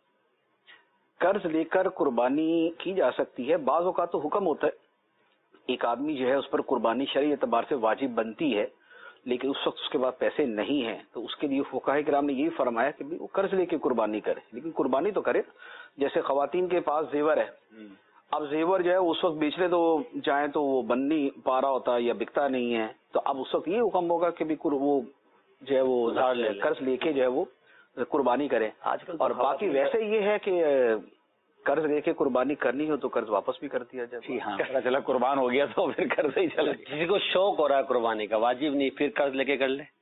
ہے، قرض لے کر قربانی کی جا سکتی ہے۔ بعض اوقات تو حکم ہوتا ہے ایک آدمی جو ہے اس پر قربانی شرعی اعتبار سے واجب بنتی ہے، لیکن اس وقت اس کے بعد پیسے نہیں ہیں، تو اس کے لیے فقہاء کرام نے یہی فرمایا کہ وہ قرض لے کے قربانی کرے، لیکن قربانی تو کرے۔ جیسے خواتین کے پاس زیور ہے، اب زیور جو ہے اس وقت بیچنے تو جائیں تو وہ بن نہیں پا رہا ہوتا یا بکتا نہیں ہے، تو اب اس وقت یہ حکم ہوگا کہ وہ جو ہے وہ قرض لے کے جو ہے وہ قربانی کرے۔ آج کل اور باقی ویسے یہ ہے کہ قرض لے کے قربانی کرنی ہو تو قرض واپس بھی کر دیا جائے۔ جی ہاں، پتہ چلا قربان ہو گیا تو پھر قرض ہی چلا۔ کسی کو شوق ہو رہا ہے قربانی کا، واجب نہیں، پھر قرض لے کے کر لے۔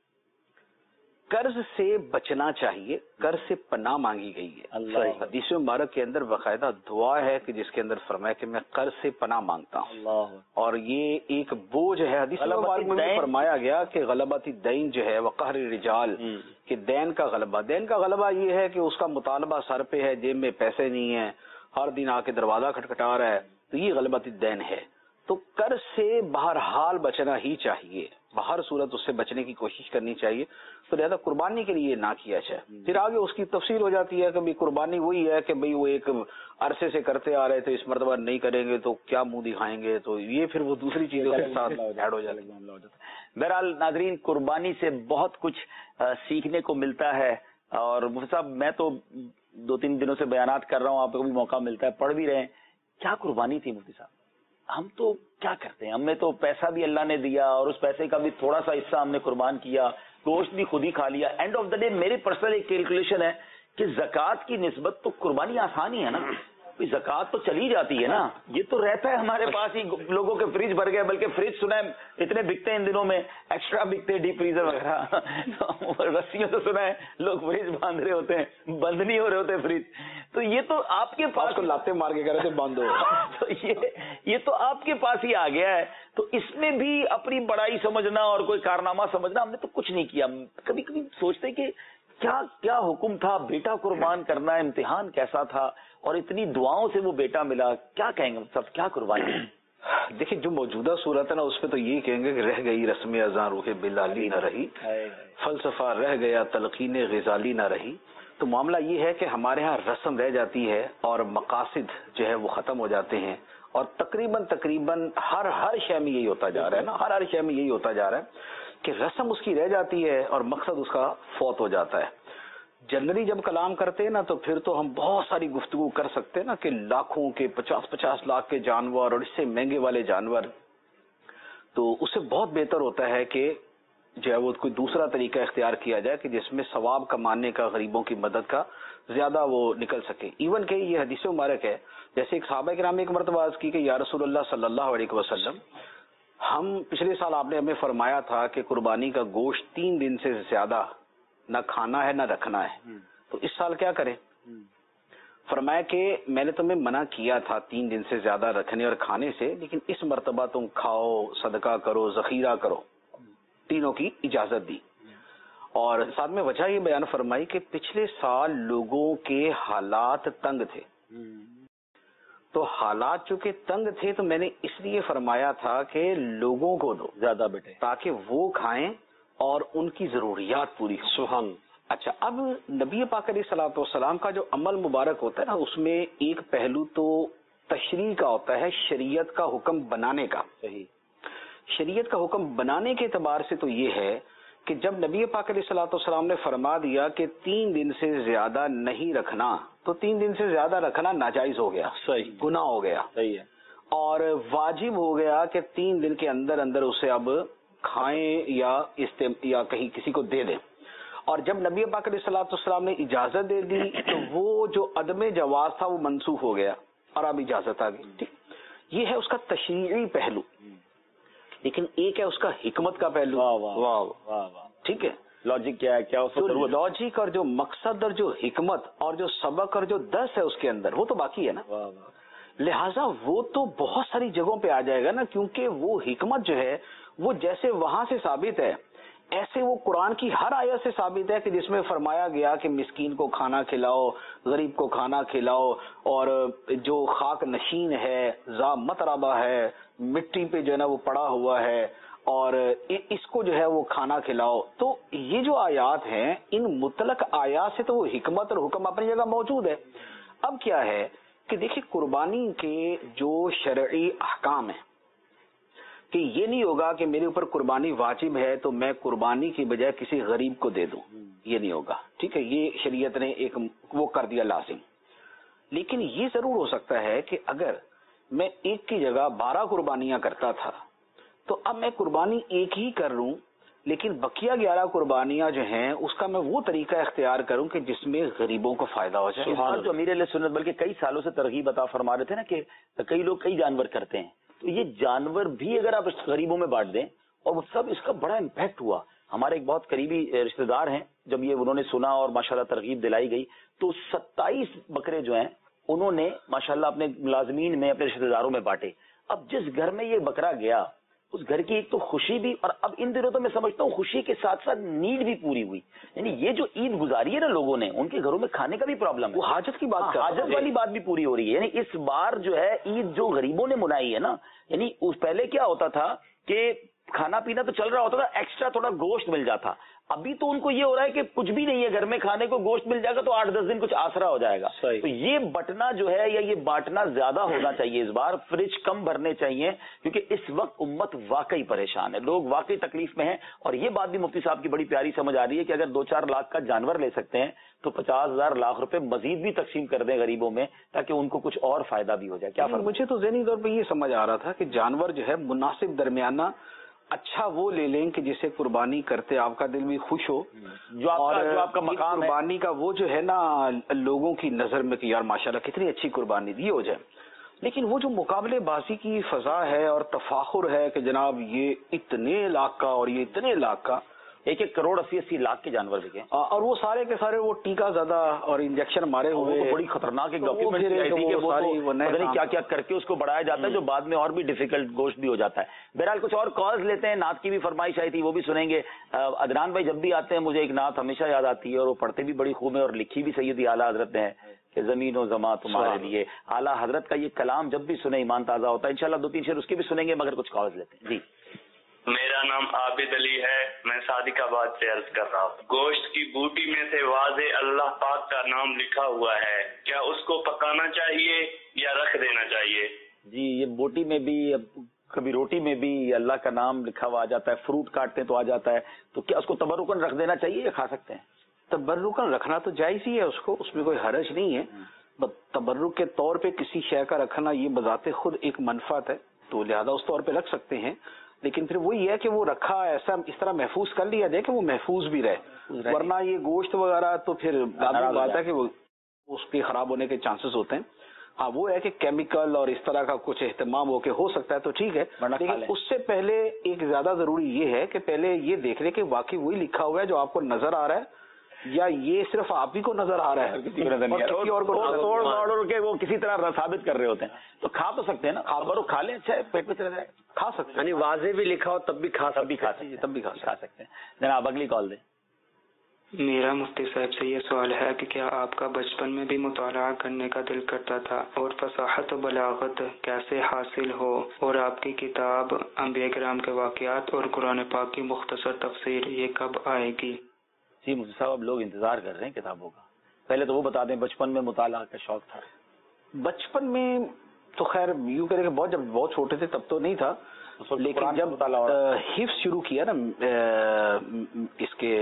قرض سے بچنا چاہیے، قرض سے پناہ مانگی گئی ہے۔ حدیث مبارک کے اندر باقاعدہ دعا ہے کہ جس کے اندر فرمایا کہ میں قرض سے پناہ مانگتا ہوں، اور یہ ایک بوجھ ہے۔ حدیث مبارک میں بھی فرمایا گیا کہ غلبۃ الدین جو ہے وقہر الرجال، کہ دین کا غلبہ یہ ہے کہ اس کا مطالبہ سر پہ ہے، جیب میں پیسے نہیں ہیں، ہر دن آ کے دروازہ کھٹکھٹا رہا ہے، تو یہ غلبۃ الدین ہے۔ تو قرض سے بہرحال بچنا ہی چاہیے، بہر صورت اس سے بچنے کی کوشش کرنی چاہیے، تو لہذا قربانی کے لیے نہ کیا جائے۔ پھر آگے اس کی تفصیل ہو جاتی ہے کہ بھی قربانی وہی ہے کہ بھئی وہ ایک عرصے سے کرتے آ رہے تھے، اس مرتبہ نہیں کریں گے تو کیا منہ دکھائیں گے، تو یہ پھر وہ دوسری چیزوں کے ساتھ ایڈ ہو جاتی ہے۔ بہرحال ناظرین، قربانی سے بہت کچھ سیکھنے کو ملتا ہے، اور مفتی صاحب میں تو 2-3 دنوں سے بیانات کر رہا ہوں، آپ کو بھی موقع ملتا ہے، پڑھ بھی رہے ہیں۔ کیا قربانی تھی مفتی صاحب؟ ہم تو کیا کرتے ہیں، ہمیں تو پیسہ بھی اللہ نے دیا اور اس پیسے کا بھی تھوڑا سا حصہ ہم نے قربان کیا، گوشت بھی خود ہی کھا لیا۔ اینڈ آف دا ڈے میرے پرسنل ایک کیلکولیشن ہے کہ زکوٰۃ کی نسبت تو قربانی آسان ہی ہے نا، زکوٰۃ تو چلی جاتی ہے نا، یہ تو رہتا ہے ہمارے پاس ہی، لوگوں کے فریج بھر گئے، بلکہ فریج سنا ہے اتنے بکتے ہیں ان دنوں میں، ایکسٹرا بکتے ڈیپ فریزر وغیرہ، رسیوں سے سنا ہے لوگ فریج باندھ رہے ہوتے ہیں، بند نہیں ہو رہے ہوتے فریج، تو یہ تو آپ کے پاس لاتے مار کے کہہ رہے تھے بند ہو، تو یہ تو آپ کے پاس ہی آ گیا ہے، تو اس میں بھی اپنی بڑائی سمجھنا اور کوئی کارنامہ سمجھنا، ہم نے تو کچھ نہیں کیا۔ کبھی کبھی سوچتے کہ کیا حکم تھا، بیٹا قربان کرنا، امتحان کیسا تھا، اور اتنی دعاؤں سے وہ بیٹا ملا، کیا کہیں گے سب، کیا قربانی؟ دیکھیں جو موجودہ صورت ہے نا، اس پہ تو یہ کہیں گے کہ رہ گئی رسم اذاں روح بلالی نہ رہی، فلسفہ رہ گیا تلقین غزالی نہ رہی۔ تو معاملہ یہ ہے کہ ہمارے ہاں رسم رہ جاتی ہے اور مقاصد جو ہے وہ ختم ہو جاتے ہیں، اور تقریباً ہر شے میں یہی ہوتا جا رہا ہے نا، ہر شے میں یہی ہوتا جا رہا ہے کہ رسم اس کی رہ جاتی ہے اور مقصد اس کا فوت ہو جاتا ہے۔ جنرلی جب کلام کرتے ہیں نا تو پھر تو ہم بہت ساری گفتگو کر سکتے ہیں نا کہ لاکھوں کے 50 لاکھ کے جانور اور اس سے مہنگے والے جانور، تو اس سے بہت بہتر ہوتا ہے کہ جو ہے وہ کوئی دوسرا طریقہ اختیار کیا جائے کہ جس میں ثواب کمانے کا، غریبوں کی مدد کا زیادہ وہ نکل سکے۔ ایون کہ یہ حدیث مبارک ہے، جیسے ایک صحابہ کرام نے ایک مرتبہ عرض کی کہ یا رسول اللہ صلی اللہ علیہ وسلم، ہم پچھلے سال آپ نے ہمیں فرمایا تھا کہ قربانی کا گوشت 3 دن سے زیادہ نہ کھانا ہے نہ رکھنا ہے، تو اس سال کیا کریں؟ فرمایا کہ میں نے تمہیں منع کیا تھا 3 دن سے زیادہ رکھنے اور کھانے سے، لیکن اس مرتبہ تم کھاؤ، صدقہ کرو، ذخیرہ کرو، تینوں کی اجازت دی۔ اور ساتھ میں وجہ یہ بیان فرمائی کہ پچھلے سال لوگوں کے حالات تنگ تھے، تو حالات چونکہ تنگ تھے تو میں نے اس لیے فرمایا تھا کہ لوگوں کو دو زیادہ بیٹے تاکہ وہ کھائیں اور ان کی ضروریات پوری ہوں۔ سبحان۔ اچھا، اب نبی پاک علیہ الصلوۃ والسلام کا جو عمل مبارک ہوتا ہے نا، اس میں ایک پہلو تو تشریع کا ہوتا ہے، شریعت کا حکم بنانے کا۔ صحیح۔ شریعت کا حکم بنانے کے اعتبار سے تو یہ ہے کہ جب نبی پاک علیہ الصلوۃ والسلام نے فرما دیا کہ 3 دن سے زیادہ نہیں رکھنا، تو 3 دن سے زیادہ رکھنا ناجائز ہو گیا، صحیح گناہ ہو گیا، صحیح ہے، اور واجب ہو گیا کہ 3 دن کے اندر اندر اسے اب کھائیں یا کہیں کسی کو دے دیں. اور جب نبی پاک علیہ الصلوۃ والسلام نے اجازت دے دی تو وہ جو عدم جواز تھا وہ منسوخ ہو گیا اور اب اجازت آ گئی. ٹھیک، یہ ہے اس کا تشریعی پہلو. لیکن ایک ہے اس کا حکمت کا پہلو. واہ، ٹھیک ہے، لاجک کیا ہے، کیا لاجک اور جو مقصد اور جو حکمت اور جو سبق اور جو درس ہے اس کے اندر، وہ تو باقی ہے نا. لہٰذا وہ تو بہت ساری جگہوں پہ آ جائے گا نا، کیونکہ وہ حکمت جو ہے وہ جیسے وہاں سے ثابت ہے ایسے وہ قرآن کی ہر آیت سے ثابت ہے کہ جس میں فرمایا گیا کہ مسکین کو کھانا کھلاؤ، غریب کو کھانا کھلاؤ، اور جو خاک نشین ہے، ذا متربہ ہے، مٹی پہ جو ہے نا وہ پڑا ہوا ہے، اور اس کو جو ہے وہ کھانا کھلاؤ. تو یہ جو آیات ہیں، ان مطلق آیات سے تو وہ حکمت اور حکم اپنی جگہ موجود ہے. اب کیا ہے کہ دیکھیں قربانی کے جو شرعی احکام ہیں کہ یہ نہیں ہوگا کہ میرے اوپر قربانی واجب ہے تو میں قربانی کی بجائے کسی غریب کو دے دوں، یہ نہیں ہوگا. ٹھیک ہے، یہ شریعت نے ایک وہ کر دیا لازم. لیکن یہ ضرور ہو سکتا ہے کہ اگر میں ایک کی جگہ 12 قربانیاں کرتا تھا تو اب میں قربانی ایک ہی کر لوں، لیکن بقیہ 11 قربانیاں جو ہیں اس کا میں وہ طریقہ اختیار کروں کہ جس میں غریبوں کو فائدہ ہو جائے. جو امیر علیہ سنت بلکہ کئی سالوں سے ترغیب عطا فرما رہے تھے نا کہ کئی لوگ کئی جانور کرتے ہیں، تو یہ جانور بھی اگر آپ غریبوں میں بانٹ دیں، اور وہ سب اس کا بڑا امپیکٹ ہوا. ہمارے ایک بہت قریبی رشتہ دار ہیں، جب یہ انہوں نے سنا اور ماشاءاللہ ترغیب دلائی گئی تو 27 بکرے جو ہیں انہوں نے ماشاءاللہ اپنے ملازمین میں، اپنے رشتہ داروں میں بانٹے. اب جس گھر میں یہ بکرا گیا اس گھر کی ایک تو خوشی بھی، اور اب ان دنوں تو میں سمجھتا ہوں خوشی کے ساتھ ساتھ نیڈ بھی پوری ہوئی. یعنی یہ جو عید گزاری ہے نا لوگوں نے، ان کے گھروں میں کھانے کا بھی پرابلم ہے، وہ حاجت کی بات، حاجت والی بات بھی پوری ہو رہی ہے. یعنی اس بار جو ہے عید جو غریبوں نے منائی ہے نا، یعنی اس پہلے کیا ہوتا تھا کہ کھانا پینا تو چل رہا ہوتا تھا، ایکسٹرا تھوڑا گوشت مل جاتا. ابھی تو ان کو یہ ہو رہا ہے کہ کچھ بھی نہیں ہے گھر میں کھانے کو، گوشت مل جائے گا تو 8-10 دن کچھ آسرا ہو جائے گا. تو یہ بٹنا جو ہے یا یہ بانٹنا زیادہ ہونا چاہیے. اس بار فریج کم بھرنے چاہیے، کیونکہ اس وقت امت واقعی پریشان ہے، لوگ واقعی تکلیف میں ہیں. اور یہ بات بھی مفتی صاحب کی بڑی پیاری سمجھ آ رہی ہے کہ اگر 2-4 لاکھ کا جانور لے سکتے ہیں تو 50,000 لاکھ روپے مزید بھی تقسیم کر دیں غریبوں میں، تاکہ ان کو کچھ اور فائدہ بھی ہو جائے. کیا مجھے تو ذہنی طور پہ یہ سمجھ آ رہا تھا کہ جانور جو ہے مناسب درمیانہ اچھا وہ لے لیں کہ جسے قربانی کرتے آپ کا دل بھی خوش ہو، جو آپ کا مقام قربانی کا وہ جو ہے نا لوگوں کی نظر میں کہ یار ماشاءاللہ کتنی اچھی قربانی دی ہو جائے. لیکن وہ جو مقابلے بازی کی فضا ہے اور تفاخر ہے کہ جناب یہ اتنے لاکھ کا اور یہ اتنے لاکھ کا، 1 کروڑ 80 لاکھ کے جانور بکے، اور وہ سارے کے سارے وہ ٹیکا زدہ اور انجیکشن مارے ہوئے، وہ بڑی خطرناک ایک ڈاکیومنٹ پتہ نہیں کیا کیا کر کے اس کو بڑھایا جاتا ہے، جو بعد میں اور بھی ڈیفیکلٹ گوشت بھی ہو جاتا ہے. بہرحال کچھ اور کالز لیتے ہیں. نعت کی بھی فرمائش آئی تھی، وہ بھی سنیں گے. عدنان بھائی جب بھی آتے ہیں مجھے ایک نعت ہمیشہ یاد آتی ہے، اور وہ پڑھتے بھی بڑی خوب ہے اور لکھی بھی سیدی اعلیٰ حضرت نے ہے کہ زمین و زماں تمہارے لیے. اعلیٰ حضرت کا یہ کلام جب بھی سنیں ایمان تازہ ہوتا ہے. انشاءاللہ 2-3 شعر اس کے بھی سنیں گے، مگر کچھ کالز لیتے ہیں. جی، میرا نام عابد علی ہے، میں صادق آباد سے عرض کر رہا ہوں. گوشت کی بوٹی میں سے واضح اللہ پاک کا نام لکھا ہوا ہے، کیا اس کو پکانا چاہیے یا رکھ دینا چاہیے؟ جی، یہ بوٹی میں بھی، کبھی روٹی میں بھی اللہ کا نام لکھا ہوا آ جاتا ہے، فروٹ کاٹتے ہیں تو آ جاتا ہے، تو کیا اس کو تبرکن رکھ دینا چاہیے یا کھا سکتے ہیں؟ تبرکن رکھنا تو جائز ہی ہے، اس میں کوئی حرج نہیں ہے. تبرک کے طور پہ کسی شے کا رکھنا یہ بذات خود ایک منفعت ہے، تو لہذا اس طور پہ رکھ سکتے ہیں. لیکن پھر وہی ہے کہ وہ رکھا ایسا اس طرح محفوظ کر لیا جائے کہ وہ محفوظ بھی رہے، ورنہ یہ گوشت وغیرہ تو پھر بات ہے کہ وہ اس کے خراب ہونے کے چانسز ہوتے ہیں. ہاں وہ ہے کہ کیمیکل اور اس طرح کا کچھ اہتمام ہو کے ہو سکتا ہے تو ٹھیک ہے، لیکن اس سے پہلے ایک زیادہ ضروری یہ ہے کہ پہلے یہ دیکھ لیں کہ واقعی وہی لکھا ہوا ہے جو آپ کو نظر آ رہا ہے، یا یہ صرف آپ ہی کو نظر آ رہا ہے، کسی اور کو توڑ موڑ کے وہ کسی طرح ثابت کر رہے ہوتے ہیں. تو کھا تو سکتے ہیں نا، کھا لیں، اچھا پیٹ میں چلا جائے، کھا سکتے ہیں. یعنی واضح بھی لکھا ہو تب بھی کھا سکتے ہیں. جناب اگلی کال دیں. میرا مفتی صاحب سے یہ سوال ہے کہ کیا آپ کا بچپن میں بھی مطالعہ کرنے کا دل کرتا تھا، اور فصاحت و بلاغت کیسے حاصل ہو، اور آپ کی کتاب انبیاء کرام کے واقعات اور قرآن پاک کی مختصر تفسیر یہ کب آئے گی؟ جی مفتی صاحب، اب لوگ انتظار کر رہے ہیں کتابوں کا. پہلے تو وہ بتا دیں بچپن میں مطالعہ کا شوق تھا. بچپن میں تو خیر یوں کریں کہ جب بہت چھوٹے تھے تب تو نہیں تھا، لیکن جب حفظ شروع کیا نا اس کے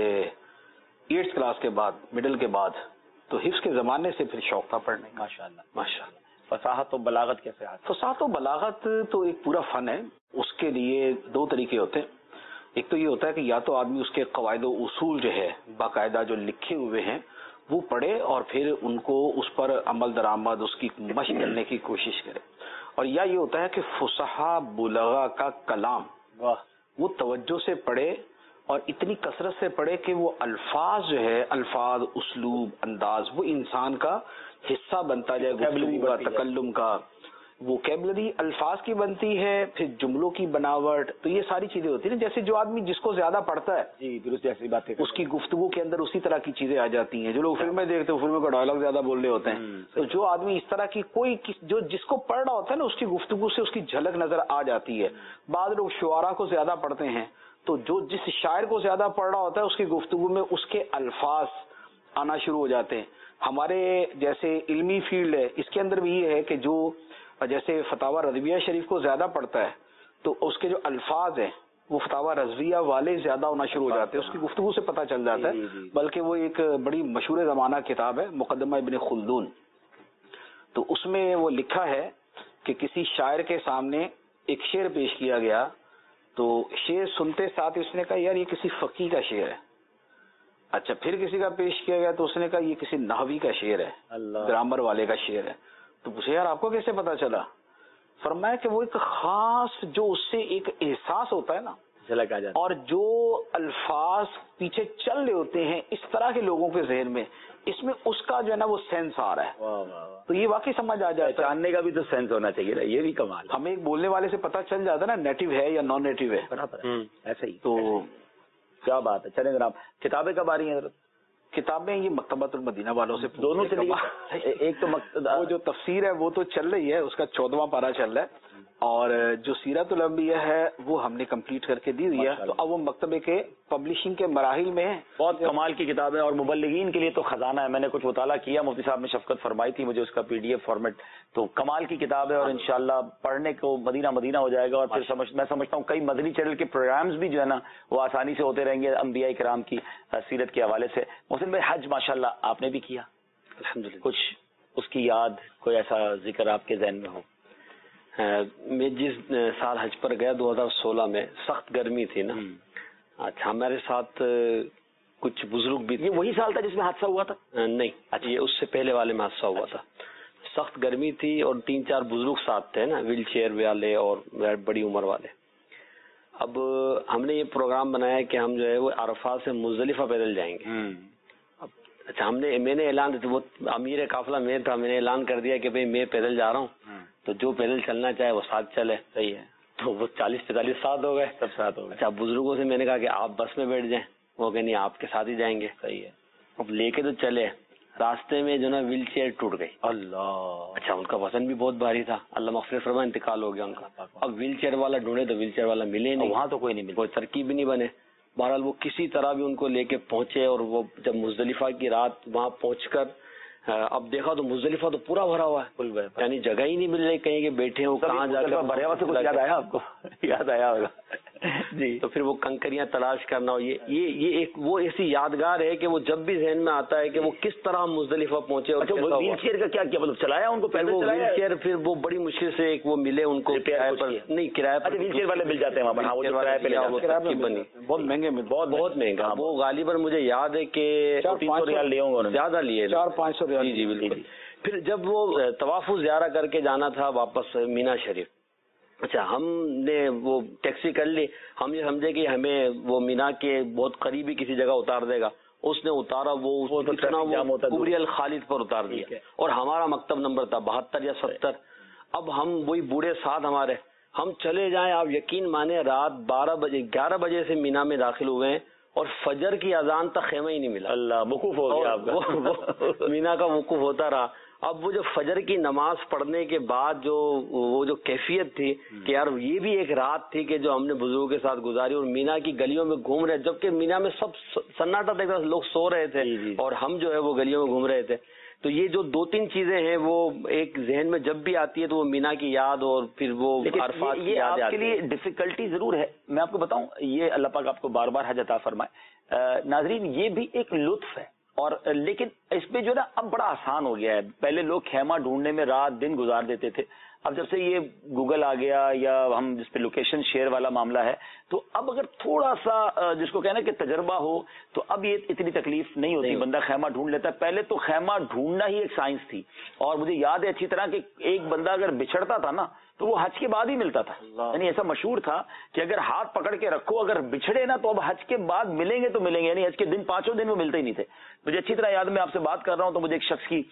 8th کلاس کے بعد، مڈل کے بعد، تو حفظ کے زمانے سے پھر شوق تھا پڑھنے. ماشاءاللہ ماشاءاللہ. فصاحت و بلاغت کیسے آتی؟ فصاحت و بلاغت تو ایک پورا فن ہے. اس کے لیے 2 طریقے ہوتے ہیں. ایک تو یہ ہوتا ہے کہ یا تو آدمی اس کے قواعد و اصول جو ہے باقاعدہ جو لکھے ہوئے ہیں وہ پڑھے اور پھر ان کو اس پر عمل درآمد اس کی مشق کرنے کی کوشش کرے، اور یا یہ ہوتا ہے کہ فصحا بلغا کا کلام وہ توجہ سے پڑھے اور اتنی کثرت سے پڑھے کہ وہ الفاظ جو ہے، الفاظ، اسلوب، انداز، وہ انسان کا حصہ بنتا جائے. گفتگو کا، تکلم کا، ووکیبلری الفاظ کی بنتی ہے، پھر جملوں کی بناوٹ. تو یہ ساری چیزیں ہوتی ہیں. جیسے جو آدمی جس کو زیادہ پڑھتا ہے جی درست جیسی باتیں اس کی گفتگو کے اندر اسی طرح کی چیزیں آ جاتی ہیں. جو لوگ فلمیں دیکھتے ہیں فلموں کا ڈائلاگ زیادہ بول رہے ہوتے ہیں، تو جو آدمی اس طرح کی کوئی جو جس کو پڑھ رہا ہوتا ہے نا اس کی گفتگو سے اس کی جھلک نظر آ جاتی ہے. بعض لوگ شعراء کو زیادہ پڑھتے ہیں، تو جو جس شاعر کو زیادہ پڑھ رہا ہوتا ہے اس کی گفتگو میں اس کے الفاظ آنا شروع ہو جاتے ہیں. ہمارے جیسے علمی فیلڈ ہے اس کے اندر بھی یہ ہے کہ جو جیسے فتاوی رضویہ شریف کو زیادہ پڑھتا ہے تو اس کے جو الفاظ ہیں وہ فتاوی رضویہ والے زیادہ ہونا شروع ہو جاتے ہیں. اس کی گفتگو سے پتہ چل جاتا ہے. بلکہ وہ ایک بڑی مشہور زمانہ کتاب ہے مقدمہ ابن خلدون. تو اس میں وہ لکھا ہے کہ کسی شاعر کے سامنے ایک شعر پیش کیا گیا، تو شعر سنتے ساتھ اس نے کہا یار یہ کسی فقی کا شعر ہے. اچھا پھر کسی کا پیش کیا گیا تو اس نے کہا یہ کسی نحوی کا شعر ہے، گرامر والے کا شعر ہے. تو پوچھے یار آپ کو کیسے پتا چلا؟ فرمایا کہ وہ ایک خاص جو اس سے ایک احساس ہوتا ہے نا جھلک آ جاتی، اور جو الفاظ پیچھے چل رہے ہوتے ہیں اس طرح کے لوگوں کے ذہن میں، اس میں اس کا جو ہے نا وہ سینس آ رہا ہے. تو یہ واقعی سمجھ آ جاتا ہے. جاننے کا بھی تو سینس ہونا چاہیے نا، یہ بھی کمال. ہمیں ایک بولنے والے سے پتا چل جاتا ہے نا نیٹو ہے یا نان نیٹو ہے. برابر ایسے ہی. تو کیا بات ہے. چلیں جناب کتابیں کب آ رہی ہیں حضرت؟ کتابیں یہ مکتبۃ المدینہ والوں سے دونوں سے ایک تو وہ جو تفسیر ہے وہ تو چل رہی ہے، اس کا 14واں پارہ چل رہا ہے، اور جو سیرت الانبیاء ہے وہ ہم نے کمپلیٹ کر کے دی ہوئی ہے. تو اب وہ مکتبے کے پبلشنگ کے مراحل میں ہے. بہت کمال کی کتابیں اور مبلغین کے لیے تو خزانہ ہے. میں نے کچھ مطالعہ کیا، مفتی صاحب نے شفقت فرمائی تھی مجھے اس کا PDF فارمیٹ. تو کمال کی کتاب ہے اور انشاءاللہ پڑھنے کو مدینہ مدینہ ہو جائے گا. اور پھر میں سمجھتا ہوں کئی مدنی چینل کے پروگرامز بھی جو ہے نا وہ آسانی سے ہوتے رہیں گے انبیاء کرام کی سیرت کے حوالے سے. محسن بھائی حج ماشاءاللہ آپ نے بھی کیا الحمدللہ، کچھ اس کی یاد کوئی ایسا ذکر آپ کے ذہن میں ہو؟ میں جس سال حج پر گیا 2016 میں سخت گرمی تھی نا. اچھا ہمارے ساتھ کچھ بزرگ بھی. یہ وہی سال تھا جس میں حادثہ ہوا تھا؟ نہیں، اچھا یہ اس سے پہلے والے میں حادثہ ہوا تھا. سخت گرمی تھی اور 3-4 بزرگ ساتھ تھے نا، ویل چیئر والے اور بڑی عمر والے. اب ہم نے یہ پروگرام بنایا کہ ہم جو ہے وہ عرفات سے مزدلفہ پیدل جائیں گے. اچھا میں نے اعلان، وہ امیر قافلہ میں تھا، میں نے اعلان کر دیا کہ بھئی میں پیدل جا رہا ہوں، تو جو پیدل چلنا چاہے وہ ساتھ چلے. صحیح ہے. تو وہ 40-45 ساتھ ہو گئے، سب ساتھ ہو گئے. اچھا بزرگوں سے میں نے کہا کہ آپ بس میں بیٹھ جائیں، وہ کہ نہیں آپ کے ساتھ ہی جائیں گے. صحیح ہے. اب لے کے تو چلے، راستے میں جو نا ویل چیئر ٹوٹ گئی. اللہ. اچھا ان کا وزن بھی بہت بھاری تھا، اللہ مغفرت فرمائے انتقال ہو گیا ان کا. اب ویل چیئر والا ڈھونڈے تو ویل چیئر والا ملے نہیں، وہاں تو کوئی نہیں ملے، کوئی ترکیب بھی نہیں بنے. بہرحال وہ کسی طرح بھی ان کو لے کے پہنچے، اور وہ جب مزدلفہ کی رات وہاں پہنچ کر اب دیکھا تو مزدلفہ تو پورا بھرا ہوا ہے، یعنی جگہ ہی نہیں مل رہی کہیں کہ بیٹھے ہوں. کہاں جا کر بھرے ہوا سے کچھ یاد آیا آپ کو؟ یاد آیا ہوگا جی. تو پھر وہ کنکریاں تلاش کرنا، اور یہ ایک وہ ایسی یادگار ہے کہ وہ جب بھی ذہن میں آتا ہے کہ وہ کس طرح ہم مزدلفہ پہنچے. اور ویل چیئر کا کیا کیا مطلب چلایا ان کو؟ پہلے وہ ویل چیئر پھر وہ بڑی مشکل سے ایک وہ ملے ان کو کرایہ پر. نہیں کرایہ پر ویل چیئر والے مل جاتے ہیں وہاں پر. بنی بہت مہنگے میں، بہت مہنگا. وہ غالباً مجھے یاد ہے کہ 300 ریال لیے ہوں گے، زیادہ لیے 400-500 ریال. جی بالکل. پھر جب وہ طواف زیارہ کر کے جانا تھا واپس مینا شریف، اچھا ہم نے وہ ٹیکسی کر لی، ہم یہ سمجھے کہ ہمیں وہ مینا کے بہت قریبی کسی جگہ اتار دے گا. اس نے اتارا وہ قبری الخالد پر اتار دیا، اور ہمارا مکتب نمبر تھا 72 یا 70. اب ہم وہی بوڑھے ساتھ ہمارے، ہم چلے جائیں آپ یقین مانے رات 11 بجے سے مینا میں داخل ہوئے ہیں، اور فجر کی اذان تک خیمہ ہی نہیں ملا. اللہ وقوف ہو گیا آپ کا. مینا کا وقوف ہوتا رہا. اب وہ جو فجر کی نماز پڑھنے کے بعد جو وہ جو کیفیت تھی کہ یار یہ بھی ایک رات تھی کہ جو ہم نے بزرگوں کے ساتھ گزاری، اور مینا کی گلیوں میں گھوم رہے، جبکہ مینا میں سب سناٹا تھا، لوگ سو رہے تھے اور ہم جو ہے وہ گلیوں میں گھوم رہے تھے. تو یہ جو 2-3 چیزیں ہیں وہ ایک ذہن میں جب بھی آتی ہے تو وہ مینا کی یاد اور پھر وہ عرفات کی یاد آپ کے لیے ڈیفیکلٹی ضرور ہے. میں آپ کو بتاؤں, یہ اللہ پاک آپ کو بار بار حج عطا فرمائے. ناظرین, یہ بھی ایک لطف ہے, اور لیکن اس پہ جو نا اب بڑا آسان ہو گیا ہے. پہلے لوگ خیمہ ڈھونڈنے میں رات دن گزار دیتے تھے. اب جب سے یہ گوگل آ گیا یا ہم جس پہ لوکیشن شیئر والا معاملہ ہے, تو اب اگر تھوڑا سا جس کو کہنا کہ تجربہ ہو تو اب یہ اتنی تکلیف نہیں ہوتی, بندہ خیمہ ڈھونڈ لیتا ہے. پہلے تو خیمہ ڈھونڈنا ہی ایک سائنس تھی, اور مجھے یاد ہے اچھی طرح کہ ایک بندہ اگر بچھڑتا تھا نا تو وہ حج کے بعد ہی ملتا تھا. یعنی ایسا مشہور تھا کہ اگر ہاتھ پکڑ کے رکھو, اگر بچھڑے نا تو اب حج کے بعد ملیں گے تو ملیں گے. یعنی حج کے دن 5 دن وہ ملتے ہی نہیں تھے. مجھے اچھی طرح یاد, میں آپ سے بات کر رہا ہوں تو مجھے ایک شخص کی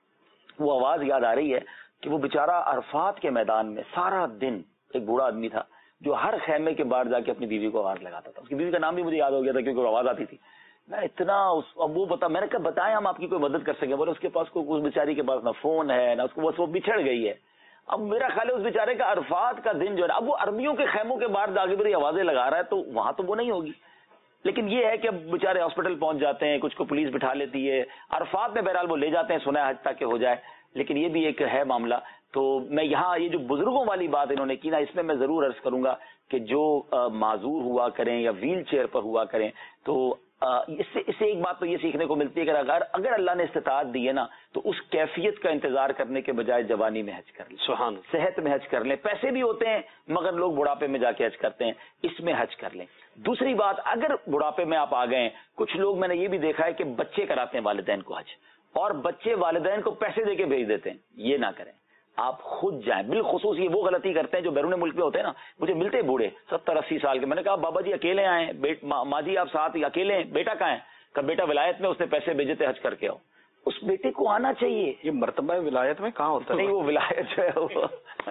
وہ آواز یاد آ رہی ہے کہ وہ بیچارہ عرفات کے میدان میں سارا دن, ایک بوڑھا آدمی تھا جو ہر خیمے کے باہر جا کے اپنی بیوی کو آواز لگاتا تھا. اس کی بیوی کا نام بھی مجھے یاد ہو گیا تھا کیونکہ وہ آواز آتی تھی. میں اتنا اب وہ بتا, میں نے کہا بتائیں ہم آپ کی کوئی مدد کر سکیں. بولے اس کے پاس کوئی, اس بیچاری کے پاس نہ فون ہے نہ اس کو, بس وہ بچھڑ گئی ہے. اب میرا خیال ہے اس بیچارے کا عرفات کا دن جو ہے, اب وہ عربیوں کے خیموں کے باہر جا کے میری آوازیں لگا رہا ہے تو وہاں تو وہ نہیں ہوگی. لیکن یہ ہے کہ اب بیچارے ہاسپٹل پہنچ جاتے ہیں, کچھ کو پولیس بٹھا لیتی ہے. عرفات میں بہرحال وہ لے جاتے ہیں, سنا ہے حج تک کہ ہو جائے. لیکن یہ بھی ایک ہے معاملہ. تو میں یہاں یہ جو بزرگوں والی بات انہوں نے کی نا, اس میں میں ضرور عرض کروں گا کہ جو معذور ہوا کریں یا ویل چیئر پر ہوا کریں, تو اس سے ایک بات تو یہ سیکھنے کو ملتی ہے کہ اگر اللہ نے استطاعت دی ہے نا تو اس کیفیت کا انتظار کرنے کے بجائے جوانی میں حج کر لیں, سبحان, صحت میں حج کر لیں. پیسے بھی ہوتے ہیں مگر لوگ بڑھاپے میں جا کے حج کرتے ہیں, اس میں حج کر لیں. دوسری بات, اگر بڑھاپے میں آپ آ گئے, کچھ لوگ میں نے یہ بھی دیکھا ہے کہ بچے کراتے ہیں والدین کو حج, اور بچے والدین کو پیسے دے کے بھیج دیتے ہیں. یہ نہ کریں, آپ خود جائیں. بالخصوص یہ وہ غلطی کرتے ہیں جو بیرون ملک میں ہوتے ہیں نا. مجھے ملتے بوڑھے 70-80 سال کے, میں نے کہا بابا جی اکیلے آئے ہیں, ماں جی آپ ساتھ ہی اکیلے ہیں, بیٹا کہاں ہے؟ کہ بیٹا ولایت میں, اس نے پیسے بھیجے تھے حج کر کے آؤ. اس بیٹے کو آنا چاہیے. یہ مرتبہ ولایت میں کہاں ہوتا ہے؟ نہیں, وہ ولایت جو ہے وہ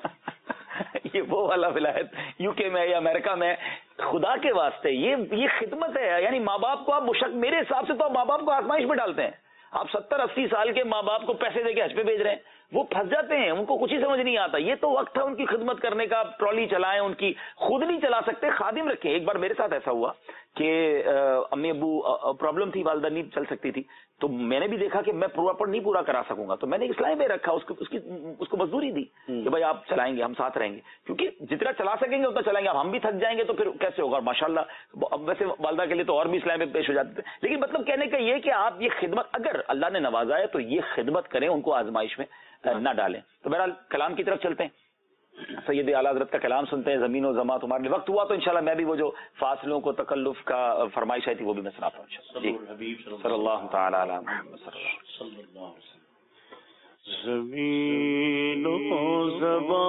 یہ وہ والا ولایت یو کے میں یا امریکہ میں. خدا کے واسطے یہ خدمت ہے. یعنی ماں باپ کو آپ میرے حساب سے تو آپ ماں باپ کو آزمائش میں ڈالتے ہیں. آپ 70-80 سال کے ماں باپ کو پیسے دے کے حج پہ بھیج رہے ہیں, وہ پھنس جاتے ہیں, ان کو کچھ ہی سمجھ نہیں آتا. یہ تو وقت ہے ان کی خدمت کرنے کا. ٹرالی چلائیں, ان کی خود نہیں چلا سکتے, خادم رکھیں. ایک بار میرے ساتھ ایسا ہوا کہ امی ابو پرابلم تھی, والدہ نہیں چل سکتی تھی, تو میں نے بھی دیکھا کہ میں پراپر نہیں پورا کرا سکوں گا, تو میں نے اسلام میں رکھا, اس کو مزدوری دی کہ بھائی آپ چلائیں گے, ہم ساتھ رہیں گے, کیونکہ جتنا چلا سکیں گے اتنا چلائیں گے. اب ہم بھی تھک جائیں گے تو پھر کیسے ہوگا؟ ماشاءاللہ اب ویسے والدہ کے لیے تو اور بھی اسلام میں پیش ہو جاتے تھے. لیکن مطلب کہنے کا یہ کہ آپ یہ خدمت, اگر اللہ نے نوازا ہے تو یہ خدمت کریں, ان کو آزمائش میں نہ ڈالیں. تو بہرحال کلام کی طرف چلتے ہیں. سید اعلیٰ حضرت کا کلام سنتے ہیں. زمین و زماں تمہارے لیے. وقت ہوا تو انشاءاللہ میں بھی وہ جو فاصلوں کو تکلف کا فرمائش آئی تھی وہ بھی میں سناتا ہوں. جی صلی اللہ تعالی علی محمد صلی اللہ علیہ وسلم. زمین و زماں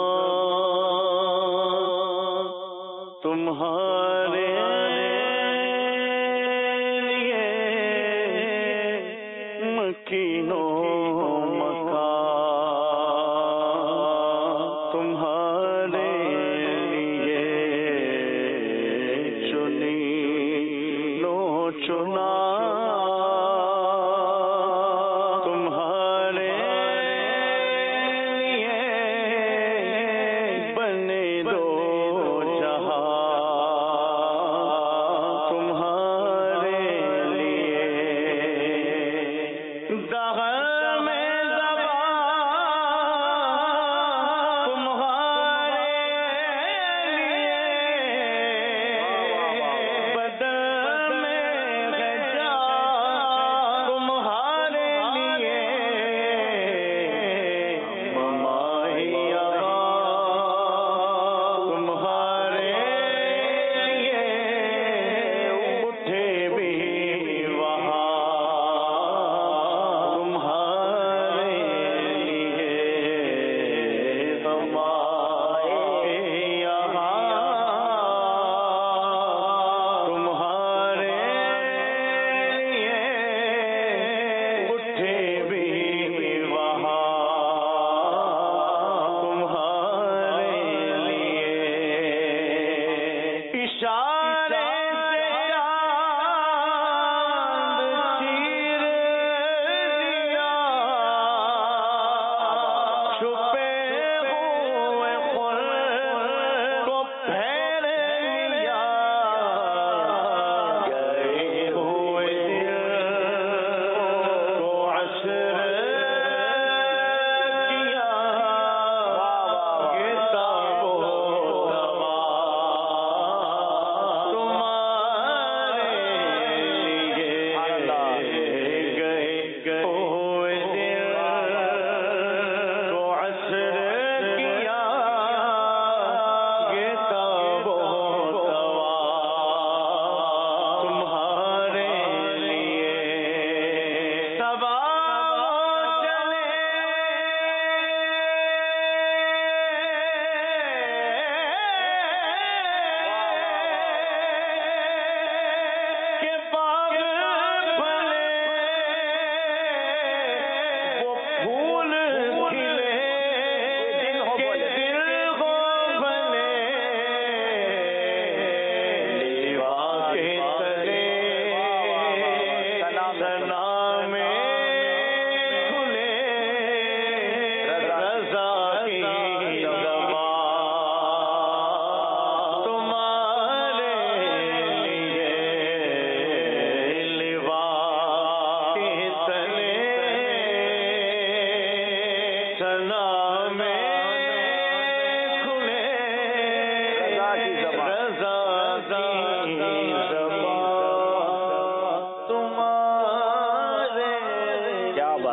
تمہارے لیے مکینوں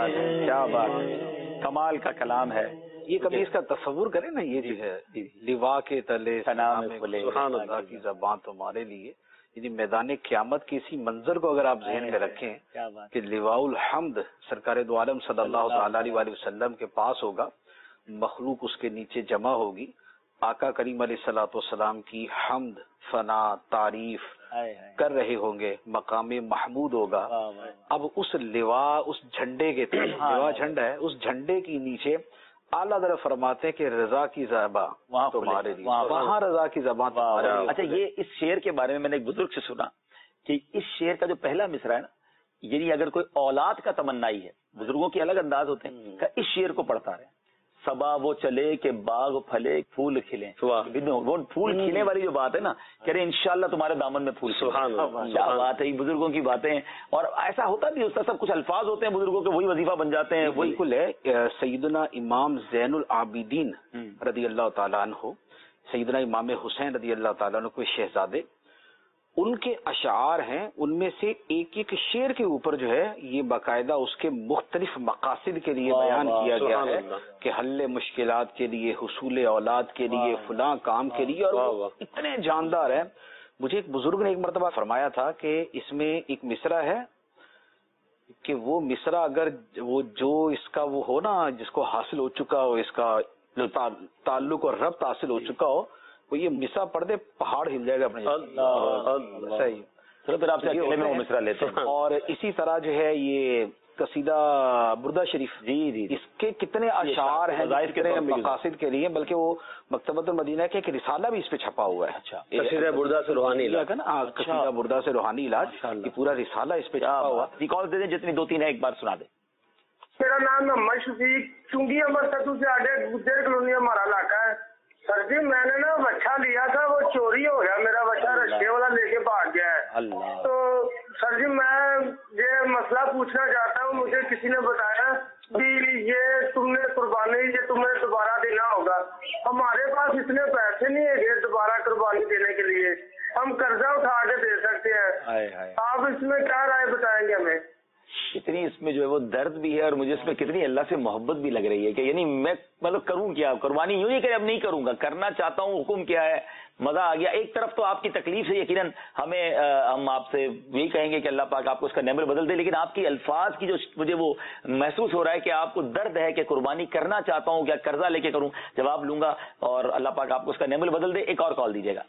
بات ہے، کیا بات ہے، کمال کا کلام ہے یہ. کبھی اس کا تصور کریں نا، یہ جو ہے لوا کے تلے سلام سبحان اللہ کی زبان تمہارے لیے، یعنی میدان قیامت کے اسی منظر کو اگر آپ ذہن میں رکھیں کہ لواء الحمد سرکار دو عالم صلی اللہ تعالی علیہ وآلہ وسلم کے پاس ہوگا، مخلوق اس کے نیچے جمع ہوگی، آقا کریم علیہ الصلوۃ والسلام کی حمد ثنا تعریف کر رہے ہوں گے، مقام محمود ہوگا. اب اس لواء، اس جھنڈے کے لواء جھنڈا ہے، اس جھنڈے کے نیچے اعلیٰ حضرت فرماتے ہیں کہ رضا کی زبان تمہارے لیے، وہاں رضا کی زبان تمہارے لیے. اچھا، یہ اس شعر کے بارے میں میں نے ایک بزرگ سے سنا کہ اس شعر کا جو پہلا مصرع ہے نا، یعنی اگر کوئی اولاد کا تمنائی ہے، بزرگوں کے الگ انداز ہوتے ہیں، کہ اس شعر کو پڑھتا رہے، صبا وہ چلے کہ باغ پھلے پھول کھلیں. وہ پھول کھلنے والی جو بات ہے نا، کہہ رہے انشاءاللہ تمہارے دامن میں پھول. کیا بات ہے، بزرگوں کی باتیں ہیں. اور ایسا ہوتا بھی، اس کا سب کچھ الفاظ ہوتے ہیں بزرگوں کے، وہی وظیفہ بن جاتے ہیں. وہی بالکل ہے. سیدنا امام زین العابدین رضی اللہ تعالیٰ عنہ، سیدنا امام حسین رضی اللہ تعالیٰ عنہ کوئی شہزادے، ان کے اشعار ہیں، ان میں سے ایک ایک شعر کے اوپر جو ہے یہ باقاعدہ اس کے مختلف مقاصد کے لیے بیان کیا گیا ہے کہ حل مشکلات کے لیے، حصول اولاد کے لیے، فلاں کام کے لیے، اور وہ اتنے جاندار ہیں. مجھے ایک بزرگ نے ایک مرتبہ فرمایا تھا کہ اس میں ایک مصرع ہے کہ وہ مصرع اگر وہ جو اس کا وہ ہو نا، جس کو حاصل ہو چکا ہو، اس کا تعلق اور ربط حاصل ہو چکا ہو، وہ یہ مصرع پڑھ دے پہاڑ ہل جائے گا اپنے. صحیح. چلو پھر آپ سے اکیلے میں وہ مصرع لیتے ہیں. اور اسی طرح جو ہے یہ قصیدہ بردہ شریف، جی اس کے کتنے اشعار ہیں کتنے مقاصد کے لیے، بلکہ وہ مکتبۃ المدینہ کے ایک رسالہ بھی اس پہ چھپا ہوا ہے. اچھا، قصیدہ بردہ سے روحانی علاج نا، قصیدہ بردہ سے روحانی علاج، یہ پورا رسالہ اس پہ چھپا ہوا. ریکال دے دیں جتنی، دو تین ہے ایک بار سنا دیں. میرا نام محمد شفیق چونگی امر ستو سے آگے گجر کالونی ہمارا علاقہ ہے. سر جی میں نے نا بچہ لیا تھا، وہ چوری ہو گیا، میرا بچہ رشتے والا لے کے بھاگ گیا ہے. تو سر جی میں یہ مسئلہ پوچھنا چاہتا ہوں، مجھے کسی نے بتایا کہ یہ تم نے قربانی یہ تمہیں دوبارہ دینا ہوگا. ہمارے پاس اتنے پیسے نہیں ہے دوبارہ قربانی دینے کے لیے، ہم قرضہ اٹھا کے دے سکتے ہیں. آپ اس میں کیا رائے بتائیں گے ہمیں؟ کتنی اس میں جو ہے وہ درد بھی ہے، اور مجھے اس میں کتنی اللہ سے محبت بھی لگ رہی ہے کہ یعنی میں مطلب کروں کیا، قربانی یوں نہیں کہ اب نہیں کروں گا، کرنا چاہتا ہوں، حکم کیا ہے، مزہ آ گیا. ایک طرف تو آپ کی تکلیف سے یقیناً ہم آپ سے یہی کہیں گے کہ اللہ پاک آپ کو اس کا نعمت بدل دے، لیکن آپ کی الفاظ کی جو مجھے وہ محسوس ہو رہا ہے کہ آپ کو درد ہے کہ قربانی کرنا چاہتا ہوں، کیا قرضہ لے کے کروں. جواب لوں گا اور اللہ پاک آپ کو اس کا نعمت بدل دے. ایک اور کال دیجیے گا.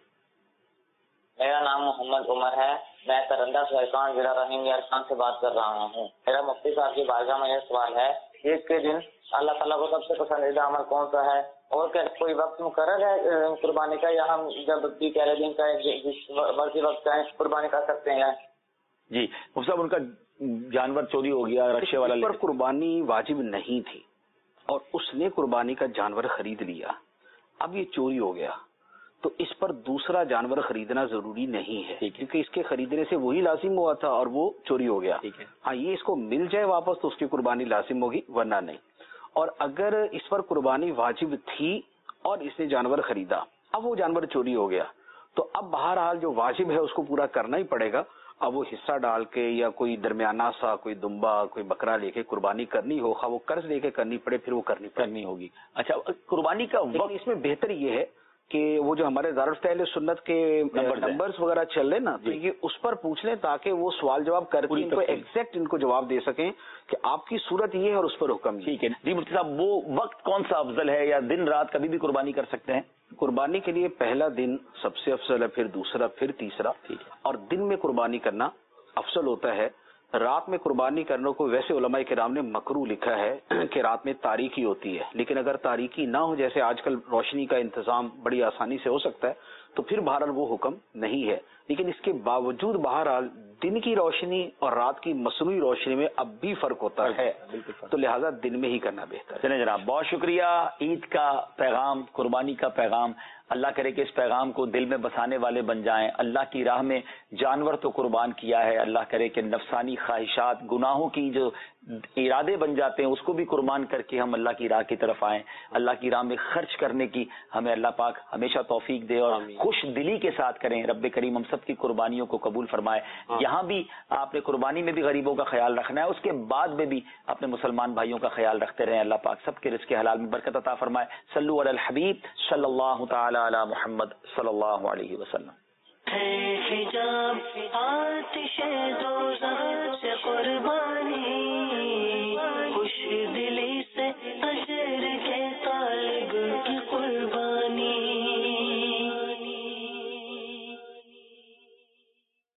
میرا نام محمد عمر ہے، میں ترندہ سہیلان ضلع رحیم یار خان سے بات کر رہا ہوں. میرا مفتی صاحب کی بارگاہ میں یہ سوال ہے، عید کے دن اللہ تعالیٰ کو سب سے پسندیدہ عمل کون سا ہے، اور کیا کوئی وقت مقرر ہے قربانی کا، یا ہم جب بھی پہلے دن کا جس مرضی وقت چاہیں قربانی کر سکتے ہیں؟ جی مفتی صاحب، ان کا جانور چوری ہو گیا، رکشے والا پر قربانی واجب نہیں تھی اور اس نے قربانی کا جانور خرید لیا، اب یہ چوری ہو گیا تو اس پر دوسرا جانور خریدنا ضروری نہیں ہے، کیونکہ اس کے خریدنے سے وہی لازم ہوا تھا اور وہ چوری ہو گیا. ہاں یہ اس کو مل جائے واپس تو اس کی قربانی لازم ہوگی، ورنہ نہیں. اور اگر اس پر قربانی واجب تھی اور اس نے جانور خریدا، اب وہ جانور چوری ہو گیا، تو اب بہرحال جو واجب ہے اس کو پورا کرنا ہی پڑے گا. اب وہ حصہ ڈال کے یا کوئی درمیانہ سا کوئی دمبا کوئی بکرا لے کے قربانی کرنی ہو، خواہ وہ قرض لے کے کرنی پڑے، پھر وہ کرنی ہوگی. اچھا، قربانی کا وقت اس میں بہتر یہ ہے کہ وہ جو ہمارے دارالفتہ سنت کے نمبرز وغیرہ چل رہے نا، تو یہ اس پر پوچھ لیں تاکہ وہ سوال جواب کر کے ان کو ایگزیکٹ ان کو جواب دے سکیں کہ آپ کی صورت یہ ہے اور اس پر حکم. ٹھیک ہے جی مفتی صاحب، وہ وقت کون سا افضل ہے، یا دن رات کبھی بھی قربانی کر سکتے ہیں؟ قربانی کے لیے پہلا دن سب سے افضل ہے، پھر دوسرا، پھر تیسرا، اور دن میں قربانی کرنا افضل ہوتا ہے. رات میں قربانی کرنے کو ویسے علماء کرام نے مکروہ لکھا ہے کہ رات میں تاریکی ہوتی ہے، لیکن اگر تاریکی نہ ہو، جیسے آج کل روشنی کا انتظام بڑی آسانی سے ہو سکتا ہے، تو پھر بہرحال وہ حکم نہیں ہے. لیکن اس کے باوجود بہرحال دن کی روشنی اور رات کی مصنوعی روشنی میں اب بھی فرق ہوتا ہے، تو لہذا دن میں ہی کرنا بہتر ہے. چلیں جناب، بہت شکریہ. عید کا پیغام، قربانی کا پیغام، اللہ کرے کہ اس پیغام کو دل میں بسانے والے بن جائیں. اللہ کی راہ میں جانور تو قربان کیا ہے، اللہ کرے کہ نفسانی خواہشات، گناہوں کی جو ارادے بن جاتے ہیں اس کو بھی قربان کر کے ہم اللہ کی راہ کی طرف آئیں. اللہ کی راہ میں خرچ کرنے کی ہمیں اللہ پاک ہمیشہ توفیق دے اور خوش دلی کے ساتھ کریں. رب کریم ہم سب کی قربانیوں کو قبول فرمائے. یہاں بھی آپ نے قربانی میں بھی غریبوں کا خیال رکھنا ہے, اس کے بعد میں بھی اپنے مسلمان بھائیوں کا خیال رکھتے رہیں. اللہ پاک سب کے رزق حلال میں برکت عطا فرمائے. صلو علی الحبیب صلی اللہ تعالی علی محمد صلی اللہ علیہ وسلم. حجاب آتش دوزخ سے قربانی